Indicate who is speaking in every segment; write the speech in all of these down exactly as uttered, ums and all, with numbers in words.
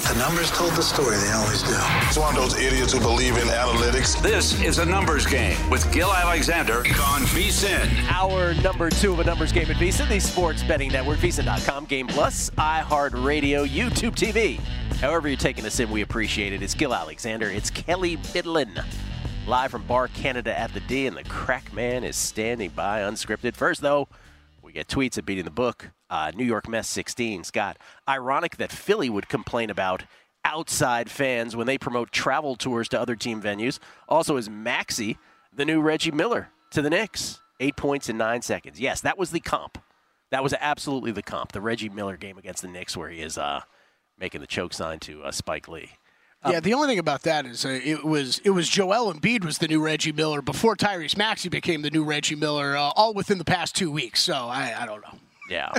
Speaker 1: The numbers told the story. They always do.
Speaker 2: It's one of those idiots who believe in analytics.
Speaker 3: This is a numbers game with Gil Alexander on VSiN.
Speaker 4: Our number two of a numbers game at VSiN, the sports betting network, V S I N dot com, Game Plus, iHeartRadio, YouTube T V. However you're taking us in, we appreciate it. It's Gil Alexander. It's Kelly Bidlin. Live from Bar Canada at the D, and the crack man is standing by unscripted. First, though, we get tweets at Beating the Book. Uh, New York Mess sixteen, Scott. Ironic that Philly would complain about outside fans when they promote travel tours to other team venues. Also, is Maxey the new Reggie Miller to the Knicks? Eight points in nine seconds. Yes, that was the comp. That was absolutely the comp. The Reggie Miller game against the Knicks where he is uh, making the choke sign to uh, Spike Lee.
Speaker 5: Yeah, the only thing about that is uh, it was it was Joel Embiid was the new Reggie Miller before Tyrese Maxey became the new Reggie Miller, uh, all within the past two weeks. So I, I don't know.
Speaker 4: Yeah,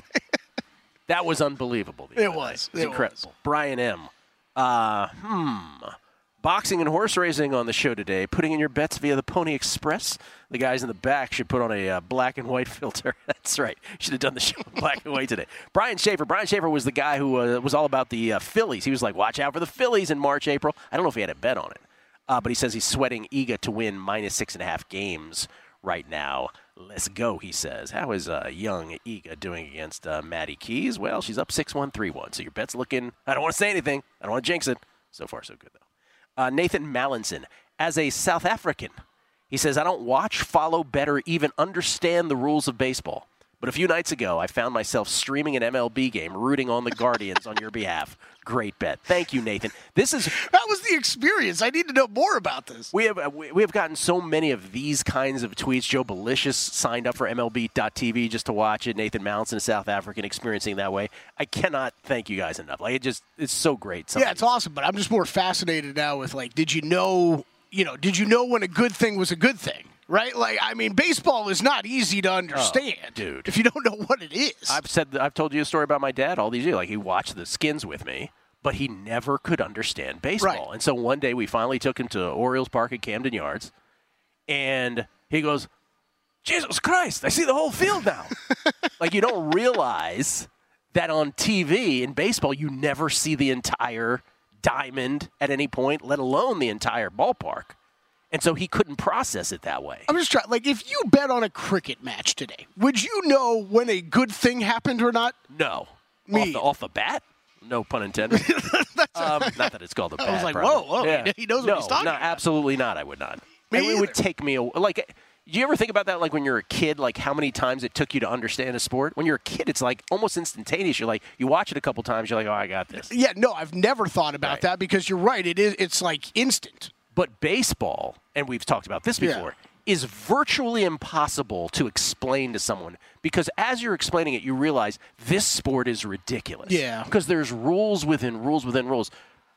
Speaker 4: that was unbelievable.
Speaker 5: It was.
Speaker 4: It's
Speaker 5: it
Speaker 4: incredible.
Speaker 5: Was.
Speaker 4: Brian M. Uh, hmm. Boxing and horse racing on the show today. Putting in your bets via the Pony Express. The guys in the back should put on a uh, black and white filter. That's right. Should have done the show in black and white today. Brian Schaefer. Brian Schaefer was the guy who uh, was all about the uh, Phillies. He was like, watch out for the Phillies in March, April. I don't know if he had a bet on it. Uh, but he says he's sweating Iga to win minus six and a half games right now. Let's go, he says. How is uh, young Iga doing against uh, Maddie Keys? Well, she's up six one, three one. So your bet's looking, I don't want to say anything. I don't want to jinx it. So far, so good, though. Uh, Nathan Mallinson. As a South African, he says, I don't watch, follow, bet, or even understand the rules of baseball. But a few nights ago, I found myself streaming an M L B game, rooting on the Guardians on your behalf. Great bet. Thank you, Nathan. This is
Speaker 5: That was the experience. I need to know more about this.
Speaker 4: We have uh, we, we have gotten so many of these kinds of tweets. Joe Belicious signed up for M L B dot T V just to watch it. Nathan Mallinson, a South African, experiencing that way. I cannot thank you guys enough. Like it just it's so great. Sometimes.
Speaker 5: Yeah, it's awesome. But I'm just more fascinated now with like, did you know? You know, did you know when a good thing was a good thing? Right? Like, I mean, baseball is not easy to understand,
Speaker 4: oh, dude.
Speaker 5: if you don't know what it is.
Speaker 4: I've said, I've told you a story about my dad all these years. Like, he watched the Skins with me, but he never could understand baseball.
Speaker 5: Right.
Speaker 4: And so one day we finally took him to Orioles Park at Camden Yards, and he goes, Jesus Christ, I see the whole field now. Like, you don't realize that on T V in baseball, you never see the entire diamond at any point, let alone the entire ballpark. And so he couldn't process it that way.
Speaker 5: I'm just trying, like, if you bet on a cricket match today, would you know when a good thing happened or not?
Speaker 4: No.
Speaker 5: Me.
Speaker 4: Off the, off the bat? No pun intended. um, not that it's called a bat.
Speaker 5: I was like,
Speaker 4: probably.
Speaker 5: whoa, whoa,
Speaker 4: Yeah.
Speaker 5: he knows what
Speaker 4: no,
Speaker 5: he's talking
Speaker 4: no,
Speaker 5: about.
Speaker 4: absolutely not. I would not.
Speaker 5: Me
Speaker 4: And it would
Speaker 5: either.
Speaker 4: take me, a, like, do you ever think about that, like, when you're a kid, like, how many times it took you to understand a sport? When you're a kid, it's, like, almost instantaneous. You're like, you watch it a couple times, you're like, oh, I got this.
Speaker 5: Yeah, no, I've never thought about
Speaker 4: Right.
Speaker 5: that because you're right. It is. It's like instant.
Speaker 4: But baseball, and we've talked about this
Speaker 5: Yeah.
Speaker 4: before, is virtually impossible to explain to someone because as you're explaining it, you realize this sport is ridiculous.
Speaker 5: Yeah.
Speaker 4: Because there's rules within rules within rules.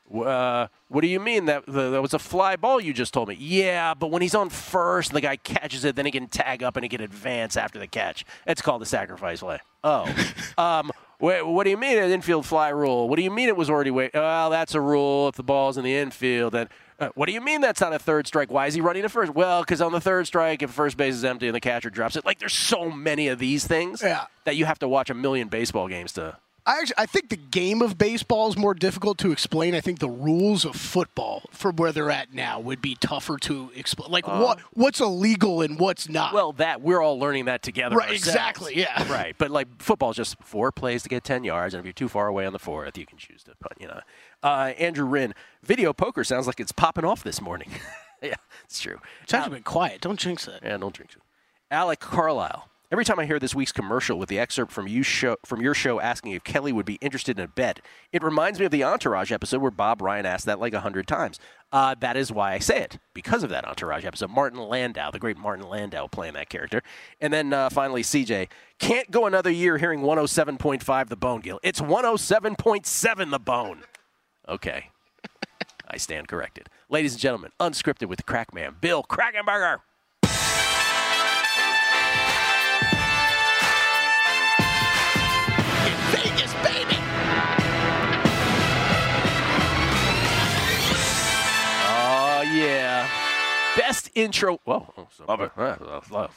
Speaker 4: Uh, what do you mean? That that was a fly ball you just told me? Yeah, but when he's on first, the guy catches it, then he can tag up and he can advance after the catch. It's called the sacrifice play. Oh. um, wh- what do you mean an infield fly rule? What do you mean it was already wait? Well, that's a rule if the ball's in the infield. Then uh, what do you mean that's not a third strike? Why is he running to first? Well, because on the third strike, if first base is empty and the catcher drops it, like there's so many of these things
Speaker 5: Yeah.
Speaker 4: that you have to watch a million baseball games to.
Speaker 5: I actually, I think the game of baseball is more difficult to explain. I think the rules of football, from where they're at now, would be tougher to explain. Like what what's illegal and what's not.
Speaker 4: Well, that we're all learning that together.
Speaker 5: Right,
Speaker 4: ourselves.
Speaker 5: exactly, yeah.
Speaker 4: Right, but like football is just four plays to get ten yards, and if you're too far away on the fourth, you can choose to punt. You know, uh, Andrew Wynn, video poker sounds like it's popping off this morning. Yeah, it's true.
Speaker 5: it's actually been quiet. Don't jinx it.
Speaker 4: Yeah, don't drink it. Alec Carlisle. Every time I hear this week's commercial with the excerpt from you show from your show asking if Kelly would be interested in a bet, it reminds me of the Entourage episode where Bob Ryan asked that like a hundred times. Uh, that is why I say it, because of that Entourage episode. Martin Landau, the great Martin Landau playing that character. And then uh, finally, C J, can't go another year hearing one oh seven point five The Bone, Gil. It's one oh seven point seven The Bone. Okay. I stand corrected. Ladies and gentlemen, unscripted with the crack man, Bill Krakenberger.
Speaker 5: Vegas, baby.
Speaker 4: Oh, yeah. Best intro. Whoa. Oh, so,
Speaker 3: Love it.
Speaker 4: uh, love, love.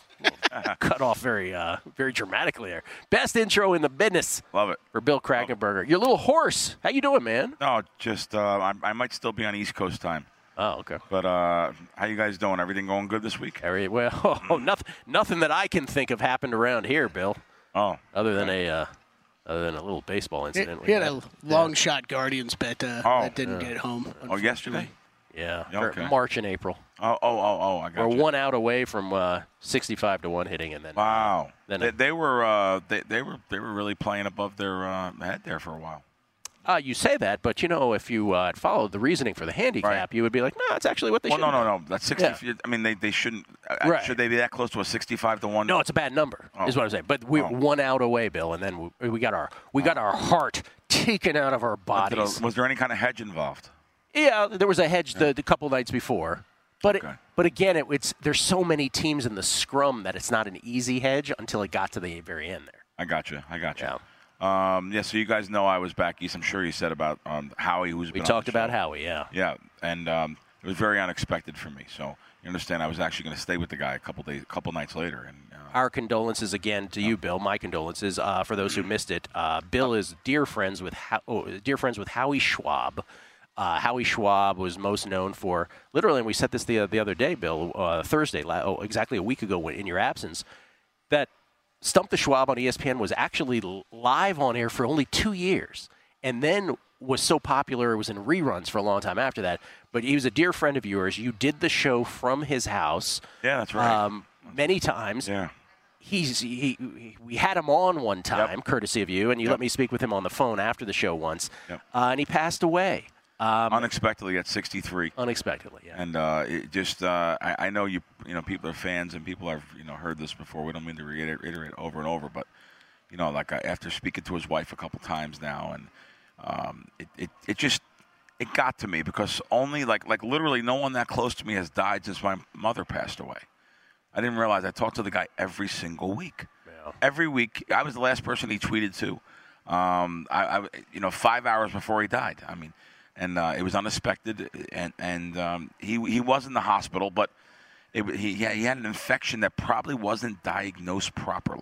Speaker 4: Cut off very, uh, very dramatically there. Best intro in the business.
Speaker 6: Love it.
Speaker 4: For Bill Krakenberger. You're a little hoarse. How you doing, man?
Speaker 6: No, just uh, I, I might still be on East Coast time.
Speaker 4: Oh, okay.
Speaker 6: But uh, how you guys doing? Everything going good this week?
Speaker 4: Very well. Oh, nothing, nothing that I can think of happened around here, Bill.
Speaker 6: Oh.
Speaker 4: Other than a, uh, other than a little baseball incident.
Speaker 5: He had a long shot Guardians bet uh,
Speaker 6: Oh.
Speaker 5: that didn't
Speaker 4: Yeah.
Speaker 5: get home.
Speaker 6: Oh, yesterday?
Speaker 4: Yeah.
Speaker 6: Yeah,
Speaker 4: or
Speaker 6: okay.
Speaker 4: March and April.
Speaker 6: Oh, oh, oh, oh! I got
Speaker 4: We're
Speaker 6: you.
Speaker 4: one out away from uh, sixty-five to one hitting, and then
Speaker 6: Wow.
Speaker 4: Then
Speaker 6: they, they were uh, they, they were they were really playing above their uh, head there for a while.
Speaker 4: Uh, you say that, but you know, if you uh, had followed the reasoning for the handicap,
Speaker 6: Right.
Speaker 4: you would be like, no, it's actually what they
Speaker 6: Well,
Speaker 4: should.
Speaker 6: no, no, no. That's sixty.
Speaker 4: Yeah.
Speaker 6: I mean, they, they shouldn't. uh,
Speaker 4: Right.
Speaker 6: Should they be that close to a sixty-five to one?
Speaker 4: No, it's a bad number,
Speaker 6: Oh.
Speaker 4: is what I'm saying. But we're
Speaker 6: Oh.
Speaker 4: one out away, Bill, and then we, we got our we got our heart taken out of our bodies.
Speaker 6: Was there any kind of hedge involved?
Speaker 4: Yeah, there was a hedge the, the couple nights before, but
Speaker 6: Okay.
Speaker 4: it, but again, it, it's there's so many teams in the scrum that it's not an easy hedge until it got to the very end there.
Speaker 6: I got you. I got you.
Speaker 4: Yeah.
Speaker 6: Um, yeah. So you guys know I was back east. I'm sure you said about um, Howie, who's
Speaker 4: We
Speaker 6: been on
Speaker 4: talked
Speaker 6: the
Speaker 4: about
Speaker 6: show.
Speaker 4: Howie, yeah.
Speaker 6: Yeah, and um, it was very unexpected for me. So you understand, I was actually going to stay with the guy a couple days, a couple nights later, and uh,
Speaker 4: Our condolences again to you, Bill. My condolences uh, for those who missed it. Uh, Bill is dear friends with Ho- oh, dear friends with Howie Schwab. Uh, Howie Schwab was most known for literally, and we said this the the other day, Bill, uh, Thursday, la- oh, exactly a week ago, in your absence, that Stump the Schwab on E S P N was actually l- live on air for only two years, and then was so popular it was in reruns for a long time after that. But he was a dear friend of yours. You did the show from his house.
Speaker 6: yeah, that's right.
Speaker 4: Um, many times.
Speaker 6: yeah.
Speaker 4: He's he, he. We had him on one time,
Speaker 6: Yep.
Speaker 4: courtesy of you, and you
Speaker 6: Yep.
Speaker 4: let me speak with him on the phone after the show once,
Speaker 6: Yep.
Speaker 4: uh, and he passed away um,
Speaker 6: Unexpectedly at sixty-three.
Speaker 4: unexpectedly. Yeah.
Speaker 6: And uh, it just, uh, I, I know you, you know, people are fans and people have, you know, heard this before. We don't mean to reiterate, reiterate over and over, but, you know, like I, after speaking to his wife a couple times now, and um, it, it, it just, it got to me because only like, like literally no one that close to me has died since my mother passed away. I didn't realize I talked to the guy every single week.
Speaker 4: Yeah.
Speaker 6: Every week, I was the last person he tweeted to. Um, I, I, you know, five hours before he died. I mean. And uh, it was unexpected, and and um, he he was in the hospital, but it, he yeah, he had an infection that probably wasn't diagnosed properly.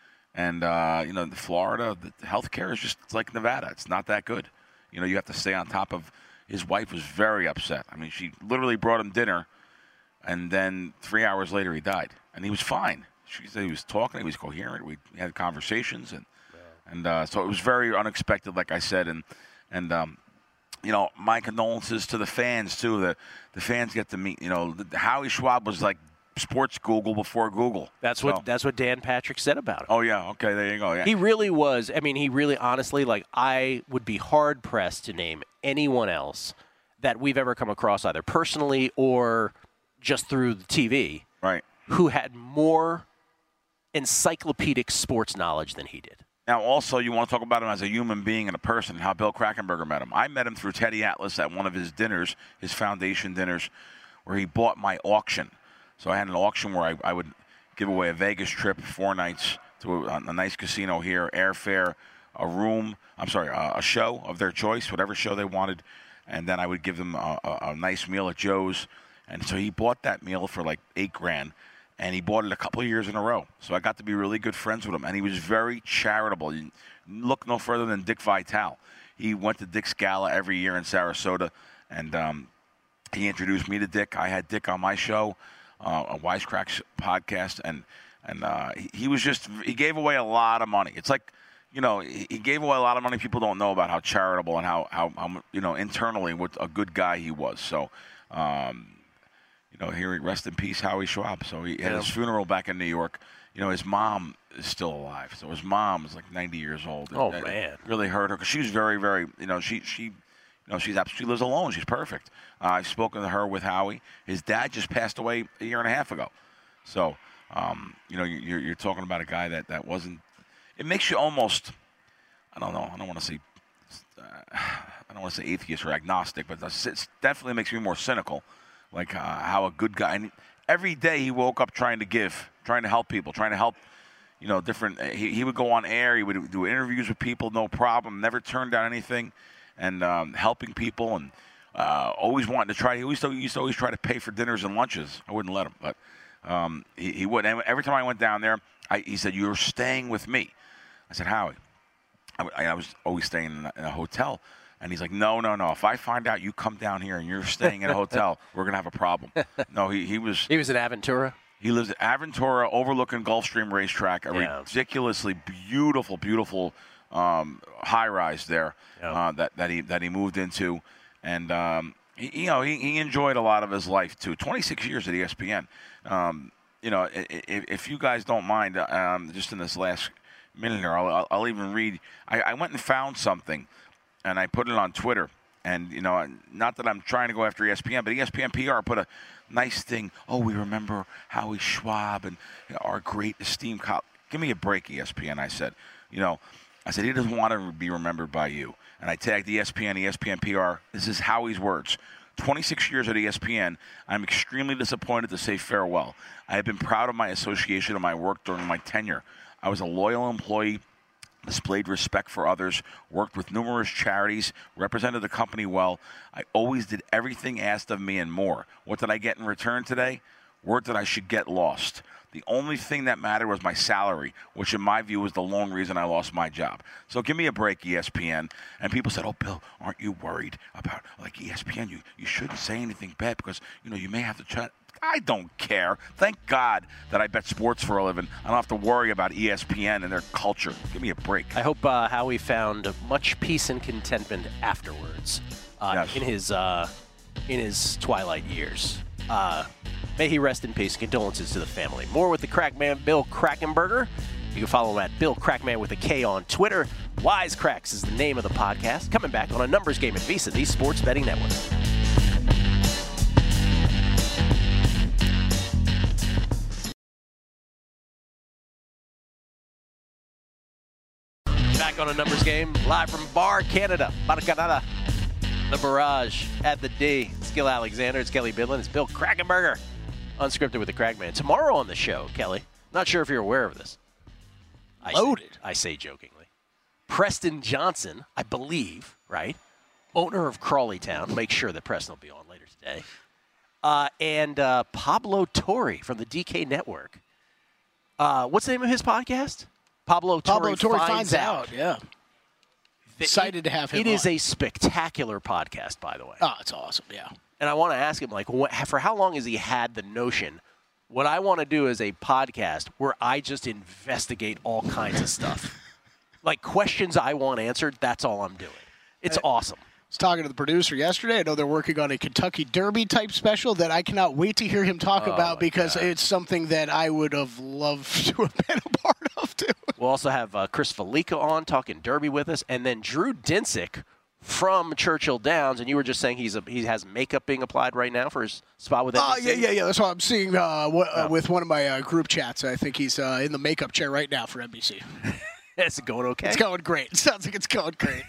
Speaker 6: And uh, you know, in Florida, the healthcare is just it's like Nevada; it's not that good. You know, you have to stay on top of. His wife was very upset. I mean, she literally brought him dinner, and then three hours later, he died, and he was fine. She said he was talking, he was coherent. We had conversations, and and uh, so it was very unexpected, like I said, and and. Um, You know, my condolences to the fans, too. The the fans get to meet, you know, the, Howie Schwab was like sports Google before Google.
Speaker 4: That's what
Speaker 6: So-
Speaker 4: that's what Dan Patrick said about him.
Speaker 6: Oh, yeah. Okay, there you go. Yeah.
Speaker 4: He really was. I mean, he really, honestly, like I would be hard pressed to name anyone else that we've ever come across, either personally or just through the T V,
Speaker 6: Right.
Speaker 4: who had more encyclopedic sports knowledge than he did.
Speaker 6: Now, also, you want to talk about him as a human being and a person, how Bill Krakenberger met him. I met him through Teddy Atlas at one of his dinners, his foundation dinners, where he bought my auction. So I had an auction where I, I would give away a Vegas trip, four nights to a, a nice casino here, airfare, a room, I'm sorry, a, a show of their choice, whatever show they wanted, and then I would give them a, a, a nice meal at Joe's. And so he bought that meal for like eight grand. And he bought it a couple of years in a row. So I got to be really good friends with him. And he was very charitable. You look no further than Dick Vitale. He went to Dick's Gala every year in Sarasota. And um, he introduced me to Dick. I had Dick on my show, uh, a Wisecracks podcast. And and uh, he, he was just, he gave away a lot of money. It's like, you know, he, he gave away a lot of money. People don't know about how charitable and how, how, how you know, internally what a good guy he was. So, um You know, here, rest in peace, Howie Schwab. So he had
Speaker 4: Yeah.
Speaker 6: his funeral back in New York. You know, his mom is still alive. So his mom is like ninety years old.
Speaker 4: Oh,
Speaker 6: It- it
Speaker 4: man.
Speaker 6: really hurt her because she was very, very. You know, she she, you know, she's abs- she lives alone. She's perfect. Uh, I've spoken to her with Howie. His dad just passed away a year and a half ago. So, um, you know, you're you're talking about a guy that that wasn't. It makes you almost. I don't know. I don't want to say. Uh, I don't want to say atheist or agnostic, but it definitely makes me more cynical. Like uh, how a good guy, and every day he woke up trying to give, trying to help people, trying to help, you know, different. He, he would go on air, he would do interviews with people, no problem, never turned down anything, and um, helping people, and uh, always wanting to try. He always, he used to always try to pay for dinners and lunches. I wouldn't let him, but Um, he, he would. And every time I went down there, I, he said, "You're staying with me." I said, "Howie, I, I was always staying in a, in a hotel." And he's like, no, no, no. If I find out you come down here and you're staying in a hotel, we're going to have a problem. No, he, he was...
Speaker 4: He was in Aventura?
Speaker 6: He lives at Aventura, overlooking Gulfstream Racetrack, a
Speaker 4: yeah.
Speaker 6: ridiculously beautiful, beautiful um, high-rise there
Speaker 4: yeah.
Speaker 6: uh, that, that, he, that he moved into. And, um, he, you know, he, he enjoyed a lot of his life, too. twenty-six years at E S P N. Um, you know, if, if you guys don't mind, um, just in this last minute here, I'll, I'll, I'll even read... I, I went and found something. And I put it on Twitter. And, you know, not that I'm trying to go after E S P N, but E S P N P R put a nice thing. Oh, we remember Howie Schwab and you know, our great esteemed colleague. Give me a break, E S P N, I said. You know, I said, he doesn't want to be remembered by you. And I tagged E S P N, E S P N P R. This is Howie's words. twenty-six years at E S P N, I'm extremely disappointed to say farewell. I have been proud of my association and my work during my tenure. I was a loyal employee, displayed respect for others, worked with numerous charities, represented the company well. I always did everything asked of me and more. What did I get in return today? Word that I should get lost. The only thing that mattered was my salary, which in my view was the lone reason I lost my job. So give me a break, E S P N. And people said, oh, Bill, aren't you worried about, like, E S P N? You, you shouldn't say anything bad because, you know, you may have to try. I don't care. Thank God that I bet sports for a living. I don't have to worry about E S P N and their culture. Give me a break.
Speaker 4: I hope uh, Howie found much peace and contentment afterwards uh,
Speaker 6: yes.
Speaker 4: in his uh, in his twilight years. Uh, may he rest in peace. Condolences to the family. More with the Crackman, Bill Krackomberger. You can follow him at Bill Crackman with a K on Twitter. Wisecracks is the name of the podcast. Coming back on a numbers game at Visa, the Sports Betting Network. Back on a numbers game, live from Bar Canada, Maracanã, the Barrage at the D. It's Gil Alexander, it's Kelly Bidlin, it's Bill Krackomberger, unscripted with the Crackman. Tomorrow on the show, Kelly, not sure if you're aware of this. I
Speaker 5: Loaded.
Speaker 4: Say, I say jokingly. Preston Johnson, I believe, right? Owner of Crawley Town. Make sure that Preston will be on later today. Uh, and uh, Pablo Torre from the D K Network. Uh, what's the name of his podcast? Pablo Torre,
Speaker 5: Pablo Torre
Speaker 4: finds,
Speaker 5: finds
Speaker 4: out.
Speaker 5: out. Yeah. Excited to have him
Speaker 4: It is
Speaker 5: on.
Speaker 4: a spectacular podcast, by the way.
Speaker 5: Oh, it's awesome, yeah.
Speaker 4: And I want to ask him, like, what, for how long has he had the notion? What I want to do is a podcast where I just investigate all kinds of stuff. Like, questions I want answered, that's all I'm doing. It's
Speaker 5: I,
Speaker 4: awesome.
Speaker 5: I was talking to the producer yesterday. I know they're working on a Kentucky Derby type special that I cannot wait to hear him talk
Speaker 4: Oh,
Speaker 5: about because
Speaker 4: God.
Speaker 5: it's something that I would have loved to have been a part of, too.
Speaker 4: We'll also have uh, Chris Felica on talking Derby with us, and then Drew Dinsick from Churchill Downs. And you were just saying he's a, he has makeup being applied right now for his spot with N B C.
Speaker 5: Oh, yeah, yeah, yeah. That's what I'm seeing uh, w- uh,
Speaker 4: Oh.
Speaker 5: with one of my uh, group chats. I think he's uh, in the makeup chair right now for N B C.
Speaker 4: Is it going okay?
Speaker 5: It's going great. It sounds like it's going great.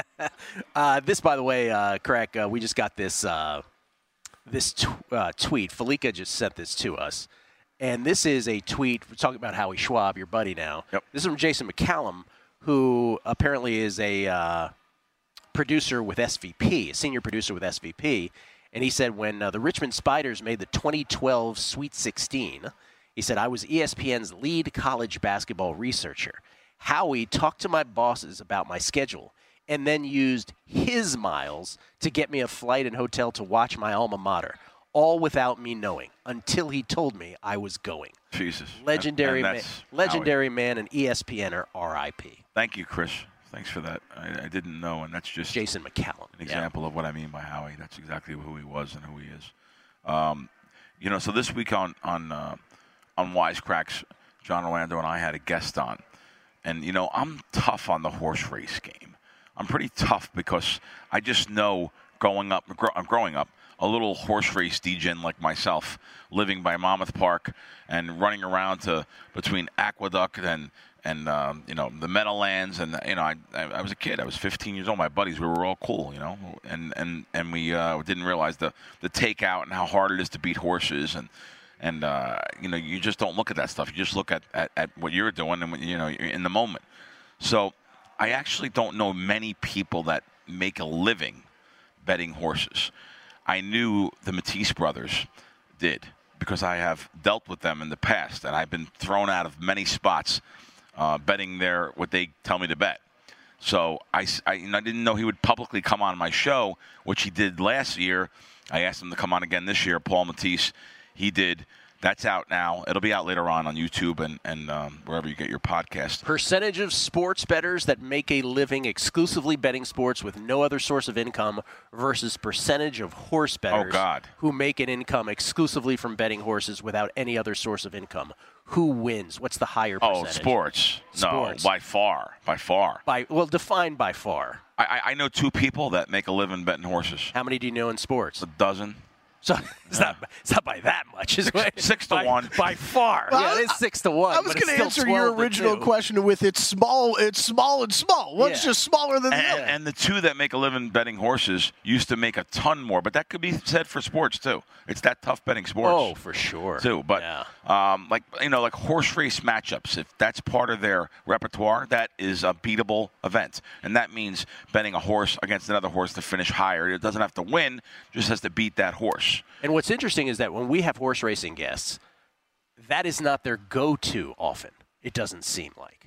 Speaker 4: uh, this, by the way, uh, Crack, uh, we just got this uh, this t- uh, tweet. Felica just sent this to us. And this is a tweet. We're talking about Howie Schwab, your buddy now.
Speaker 6: Yep.
Speaker 4: This is from Jason McCallum, who apparently is a uh, producer with S V P, a senior producer with S V P. And he said when uh, the Richmond Spiders made the twenty twelve Sweet sixteen, he said, I was E S P N's lead college basketball researcher. Howie talked to my bosses about my schedule and then used his miles to get me a flight and hotel to watch my alma mater, all without me knowing, until he told me I was going.
Speaker 6: Jesus.
Speaker 4: Legendary,
Speaker 6: And- and
Speaker 4: man,
Speaker 6: that's
Speaker 4: legendary man and E S P N er R I P.
Speaker 6: Howie. Thank you, Chris. Thanks for that. I, I didn't know, and that's just
Speaker 4: Jason McCallum.
Speaker 6: an example of what I mean by Howie. That's exactly who he was and who he is. Um, you know, so this week on on uh, on Wisecracks, John Orlando and I had a guest on. And, you know, I'm tough on the horse race game. I'm pretty tough because I just know growing up, grow, growing up, a little horse race degen like myself, living by Monmouth Park and running around to between Aqueduct and, and um, you know, the Meadowlands. And, you know, I, I, I was a kid. I was fifteen years old. My buddies, we were all cool, you know. And, and, and we uh, didn't realize the, the takeout and how hard it is to beat horses. And, And, uh, you know, you just don't look at that stuff. You just look at, at, at what you're doing and, you know, you're in the moment. So I actually don't know many people that make a living betting horses. I knew the Matisse brothers did. because I have dealt with them in the past, and I've been thrown out of many spots uh, betting their what they tell me to bet. So I, I, you know, I didn't know he would publicly come on my show, which he did last year. I asked him to come on again this year, Paul Matisse. He did. That's out now. It'll be out later on on YouTube and, and um, wherever you get your podcast.
Speaker 4: Percentage of sports bettors that make a living exclusively betting sports with no other source of income versus percentage of horse bettors
Speaker 6: oh, God.
Speaker 4: who make an income exclusively from betting horses without any other source of income. Who wins? What's the higher percentage?
Speaker 6: Oh, sports.
Speaker 4: Sports.
Speaker 6: No, by far. By far.
Speaker 4: By Well, defined by far.
Speaker 6: I, I know two people that make a living betting horses.
Speaker 4: How many do you know in sports?
Speaker 6: A dozen.
Speaker 4: So it's not it's not by that much. Is
Speaker 6: Six,
Speaker 4: it?
Speaker 6: six to
Speaker 4: by,
Speaker 6: one.
Speaker 4: By far.
Speaker 5: Well,
Speaker 4: yeah, it is six to one.
Speaker 5: I was
Speaker 4: going to
Speaker 5: answer your original question with it's small, it's small and small. One's
Speaker 4: Yeah.
Speaker 5: just smaller than the
Speaker 6: And,
Speaker 5: other.
Speaker 6: and the two that make a living betting horses used to make a ton more, but that could be said for sports too. It's that tough betting sports.
Speaker 4: Oh, for sure.
Speaker 6: Too, but
Speaker 4: yeah.
Speaker 6: um, like you know, like horse race matchups. If that's part of their repertoire, that is a beatable event, and that means betting a horse against another horse to finish higher. It doesn't have to win; just has to beat that horse.
Speaker 4: And what's interesting is that when we have horse racing guests, that is not their go-to often. It doesn't seem like.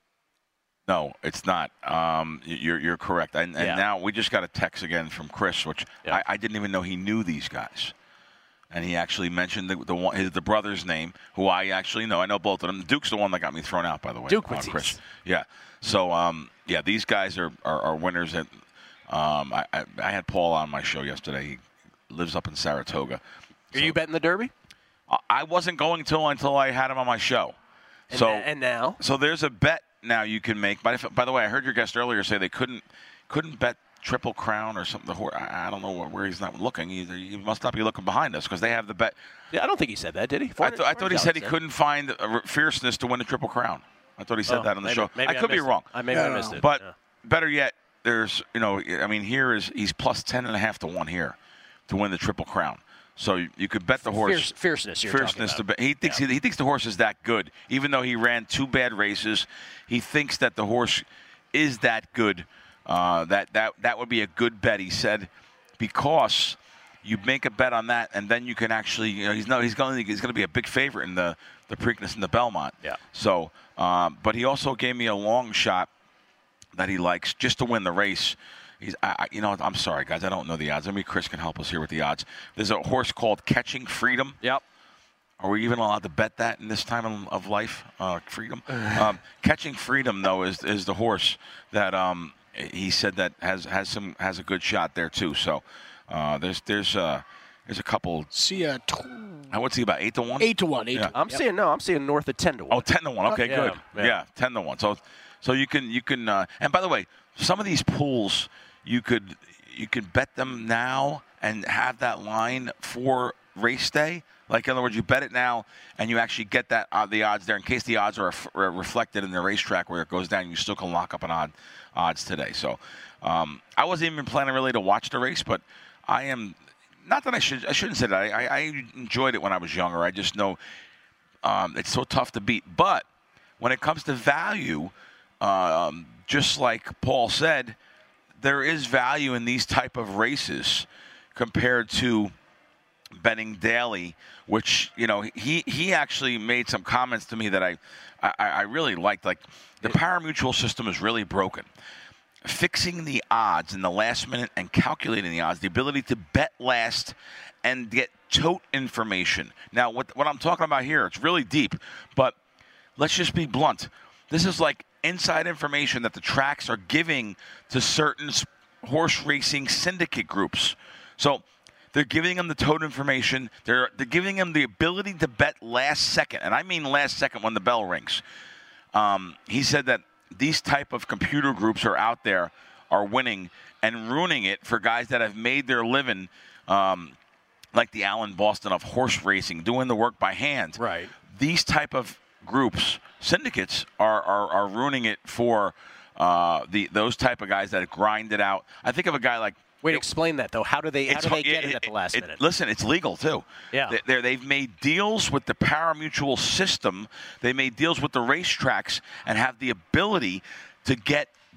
Speaker 6: No, it's not. Um, you're you're correct. And, and
Speaker 4: Yeah.
Speaker 6: now we just got a text again from Chris, which
Speaker 4: Yeah.
Speaker 6: I, I didn't even know he knew these guys. And he actually mentioned the the, one, his, the brother's name, who I actually know. I know both of them. Duke's the one that got me thrown out, by the way.
Speaker 4: Duke
Speaker 6: uh,
Speaker 4: Matisse.
Speaker 6: Chris. Yeah. So, um, yeah, these guys are, are, are winners. At, um, I, I, I had Paul on my show yesterday. He lives up in Saratoga.
Speaker 4: Are you betting the Derby?
Speaker 6: I- I wasn't going to until I had him on my show.
Speaker 4: And,
Speaker 6: so
Speaker 4: na- and now?
Speaker 6: So there's a bet now you can make. By, by the way, I heard your guest earlier say they couldn't couldn't bet Triple Crown or something. The horse, I, I don't know where he's not looking. He, he must not be looking behind us because they have the bet.
Speaker 4: Yeah, I don't think he said that, did he?
Speaker 6: I, th- I thought he said he couldn't find uh, fierceness to win the Triple Crown. I thought he said
Speaker 4: Oh,
Speaker 6: that on the
Speaker 4: maybe,
Speaker 6: show.
Speaker 4: Maybe
Speaker 6: I could be
Speaker 4: missed it.
Speaker 6: wrong.
Speaker 4: I maybe
Speaker 5: Yeah,
Speaker 4: I
Speaker 5: no.
Speaker 4: missed it.
Speaker 6: But
Speaker 4: yeah.
Speaker 6: better yet, there's you know, I mean, here is he's plus ten and a half to one here to win the Triple Crown. So you, you could bet the horse.
Speaker 4: Fierce, fierceness. You're
Speaker 6: fierceness
Speaker 4: talking
Speaker 6: to
Speaker 4: about.
Speaker 6: bet. He thinks
Speaker 4: Yeah.
Speaker 6: he, he thinks the horse is that good, even though he ran two bad races. He thinks that the horse is that good. Uh, that that that would be a good bet. He said, because you make a bet on that, and then you can actually, you know, he's no, he's going, he's going to be a big favorite in the the Preakness and the Belmont.
Speaker 4: Yeah.
Speaker 6: So, um, but he also gave me a long shot that he likes just to win the race. He's, I, I- you know, I'm sorry, guys, I don't know the odds. Maybe Chris can help us here with the odds. There's a horse called Catching Freedom.
Speaker 4: Yep.
Speaker 6: Are we even allowed to bet that in this time of- of life? Uh, freedom. Um, Catching Freedom, though, is is the horse that um, he said that has has some has a good shot there too. So uh, there's there's uh, there's a couple.
Speaker 5: See a t-
Speaker 6: Uh, What's he about? Eight to one.
Speaker 5: eight to one. Eight
Speaker 6: Yeah.
Speaker 5: to
Speaker 4: I'm seeing no. I'm seeing north of ten to one.
Speaker 6: Oh, ten to one. Okay,
Speaker 4: Yeah,
Speaker 6: good.
Speaker 4: yeah.
Speaker 6: Yeah. ten to one. So, so you can you can. Uh, and by the way, some of these pools you could you could bet them now and have that line for race day. Like in other words, you bet it now and you actually get that uh, the odds there in case the odds are ref- are reflected in the racetrack where it goes down. You still can lock up an odd odds today. So, um, I wasn't even planning really to watch the race, but I am. Not that I should. I shouldn't say that. I, I, I enjoyed it when I was younger. I just know um, it's so tough to beat. But when it comes to value, um, just like Paul said, there is value in these type of races compared to betting daily, which, you know, he, he actually made some comments to me that I, I, I really liked. Like, the pari-mutuel system is really broken. Fixing the odds in the last minute and calculating the odds, the ability to bet last and get tote information. Now, what what I'm talking about here, it's really deep, but let's just be blunt. This is like inside information that the tracks are giving to certain s- horse racing syndicate groups. So they're giving them the tote information. They're they're giving them the ability to bet last second, and I mean last second when the bell rings. Um, he said that these type of computer groups are out there, are winning and ruining it for guys that have made their living, um, like the Alan Boston of horse racing, doing the work by hand.
Speaker 4: Right.
Speaker 6: These type of groups, syndicates, are are, are ruining it for uh, the those type of guys that grind it out. I think of a guy like.
Speaker 4: Wait, explain that though. How do they? How do they get it, it at the last
Speaker 6: it,
Speaker 4: minute?
Speaker 6: Listen, it's legal too.
Speaker 4: Yeah.
Speaker 6: They, they're, they've made deals with the pari-mutuel system. They made deals with the racetracks and have the ability to get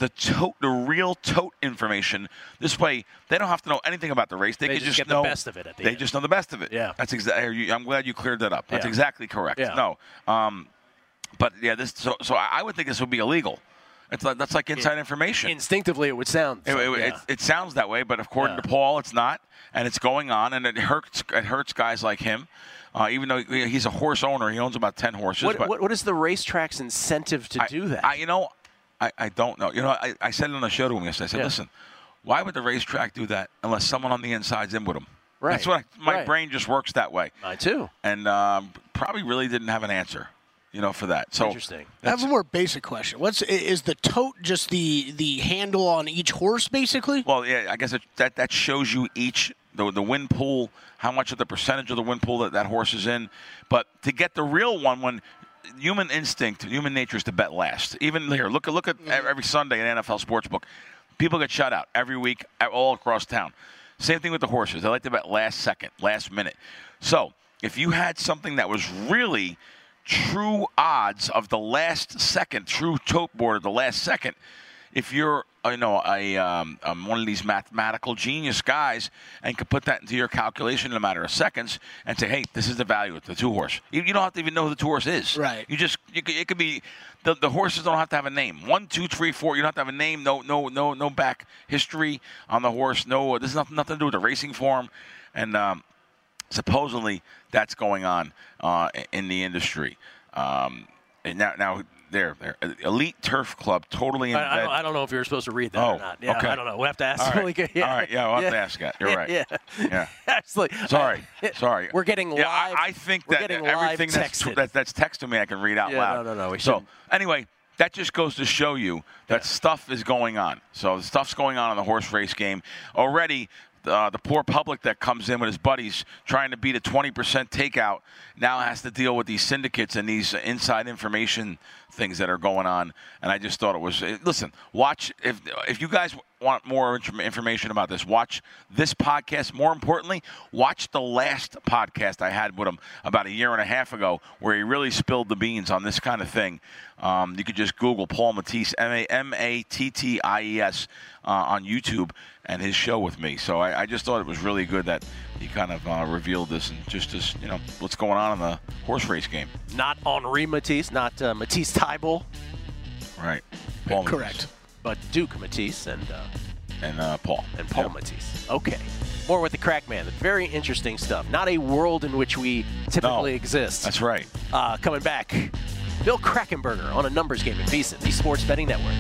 Speaker 6: the tote, the real tote information. This way, they don't have to know anything about the race. They,
Speaker 4: They
Speaker 6: can
Speaker 4: just
Speaker 6: just
Speaker 4: get
Speaker 6: know
Speaker 4: the best of it at the
Speaker 6: They
Speaker 4: end.
Speaker 6: just know the best of it.
Speaker 4: Yeah.
Speaker 6: That's exactly. I'm glad you cleared that up. That's
Speaker 4: Yeah.
Speaker 6: exactly correct.
Speaker 4: Yeah.
Speaker 6: No. Um, but yeah, this. So, so I would think this would be illegal. It's like, that's like inside information.
Speaker 4: Instinctively, it would sound.
Speaker 6: It,
Speaker 4: so,
Speaker 6: it,
Speaker 4: yeah.
Speaker 6: it, it sounds that way, but according
Speaker 4: Yeah.
Speaker 6: to Paul, it's not, and it's going on, and it hurts. It hurts guys like him. Uh, even though he's a horse owner, he owns about ten horses.
Speaker 4: What,
Speaker 6: but
Speaker 4: what, what is the racetrack's incentive to
Speaker 6: I,
Speaker 4: do that?
Speaker 6: I, you know, I, I don't know. You know, I, I said it on the show to him yesterday. I said,
Speaker 4: Yeah.
Speaker 6: listen, why would the racetrack do that unless someone on the inside's in with him?
Speaker 4: Right.
Speaker 6: That's what I, my
Speaker 4: Right.
Speaker 6: brain just works that way.
Speaker 4: Mine too.
Speaker 6: And um, probably really didn't have an answer, you know, for that. So
Speaker 4: Interesting.
Speaker 5: I have a more basic question. What's i- is the tote just the the handle on each horse, basically?
Speaker 6: Well, yeah, I guess it, that that shows you each the the win pool, how much of the percentage of the win pool that that horse is in. But to get the real one, when human instinct, human nature is to bet last. Even here, look at look at every Sunday in N F L Sportsbook, people get shut out every week all across town. Same thing with the horses. They like to bet last second, last minute. So if you had something that was really true odds of the last second, true tote board of the last second, if you're, you know, a um, um, one of these mathematical genius guys and could put that into your calculation in a matter of seconds and say, hey, this is the value of the two horse. You, you don't have to even know who the two horse is.
Speaker 5: Right.
Speaker 6: You just, you could, it could be, the, the horses don't have to have a name. One, two, three, four. You don't have to have a name. No, no, no, no back history on the horse. No, there's nothing, nothing to do with the racing form. And um, supposedly that's going on uh, in the industry. Um, and now, now there, there, Elite Turf Club, totally in
Speaker 4: I, I,
Speaker 6: bed.
Speaker 4: don't, I don't know if you're supposed to read that
Speaker 6: Oh,
Speaker 4: or not. Yeah,
Speaker 6: okay.
Speaker 4: I don't know. We'll have to ask.
Speaker 6: All right.
Speaker 4: Malika. Yeah.
Speaker 6: All right, yeah, we'll have
Speaker 4: yeah.
Speaker 6: to ask that. You're
Speaker 4: Yeah,
Speaker 6: right.
Speaker 4: Yeah,
Speaker 6: Yeah.
Speaker 4: Absolutely.
Speaker 6: Sorry,
Speaker 4: Uh,
Speaker 6: sorry.
Speaker 4: We're getting
Speaker 6: yeah,
Speaker 4: live.
Speaker 6: I, I think
Speaker 4: we're
Speaker 6: that
Speaker 4: getting live
Speaker 6: everything that's,
Speaker 4: texted.
Speaker 6: that, that's text to me, I can read out
Speaker 4: Yeah,
Speaker 6: loud.
Speaker 4: no, no, no, we
Speaker 6: so
Speaker 4: shouldn't.
Speaker 6: anyway, that just goes to show you that
Speaker 4: Yeah.
Speaker 6: stuff is going on. So the stuff's going on in the horse race game already. Uh, the poor public that comes in with his buddies trying to beat a twenty percent takeout now has to deal with these syndicates and these inside information things that are going on. And I just thought it was, listen, watch, if if you guys want more information about this, watch this podcast. More importantly, watch the last podcast I had with him about a year and a half ago where he really spilled the beans on this kind of thing. Um, you could just Google Paul Mattiece, M A M A T T I E S, uh, on YouTube, and his show with me. So I, I just thought it was really good that he kind of uh, revealed this and just, just, you know, what's going on in the horse race game.
Speaker 4: Not Henri Matisse, not uh, Matisse Tybal,
Speaker 6: Right. Paul
Speaker 5: Correct.
Speaker 4: but Duke Matisse and uh,
Speaker 6: Mattiece. And uh, Paul.
Speaker 4: and Paul
Speaker 6: Yep.
Speaker 4: Matisse. Okay. More with the Crack Man. Very interesting stuff. Not a world in which we typically
Speaker 6: No,
Speaker 4: exist.
Speaker 6: That's right.
Speaker 4: Uh, coming back, Bill Krackomberger on a numbers game at VEASAN, the Sports Betting Network.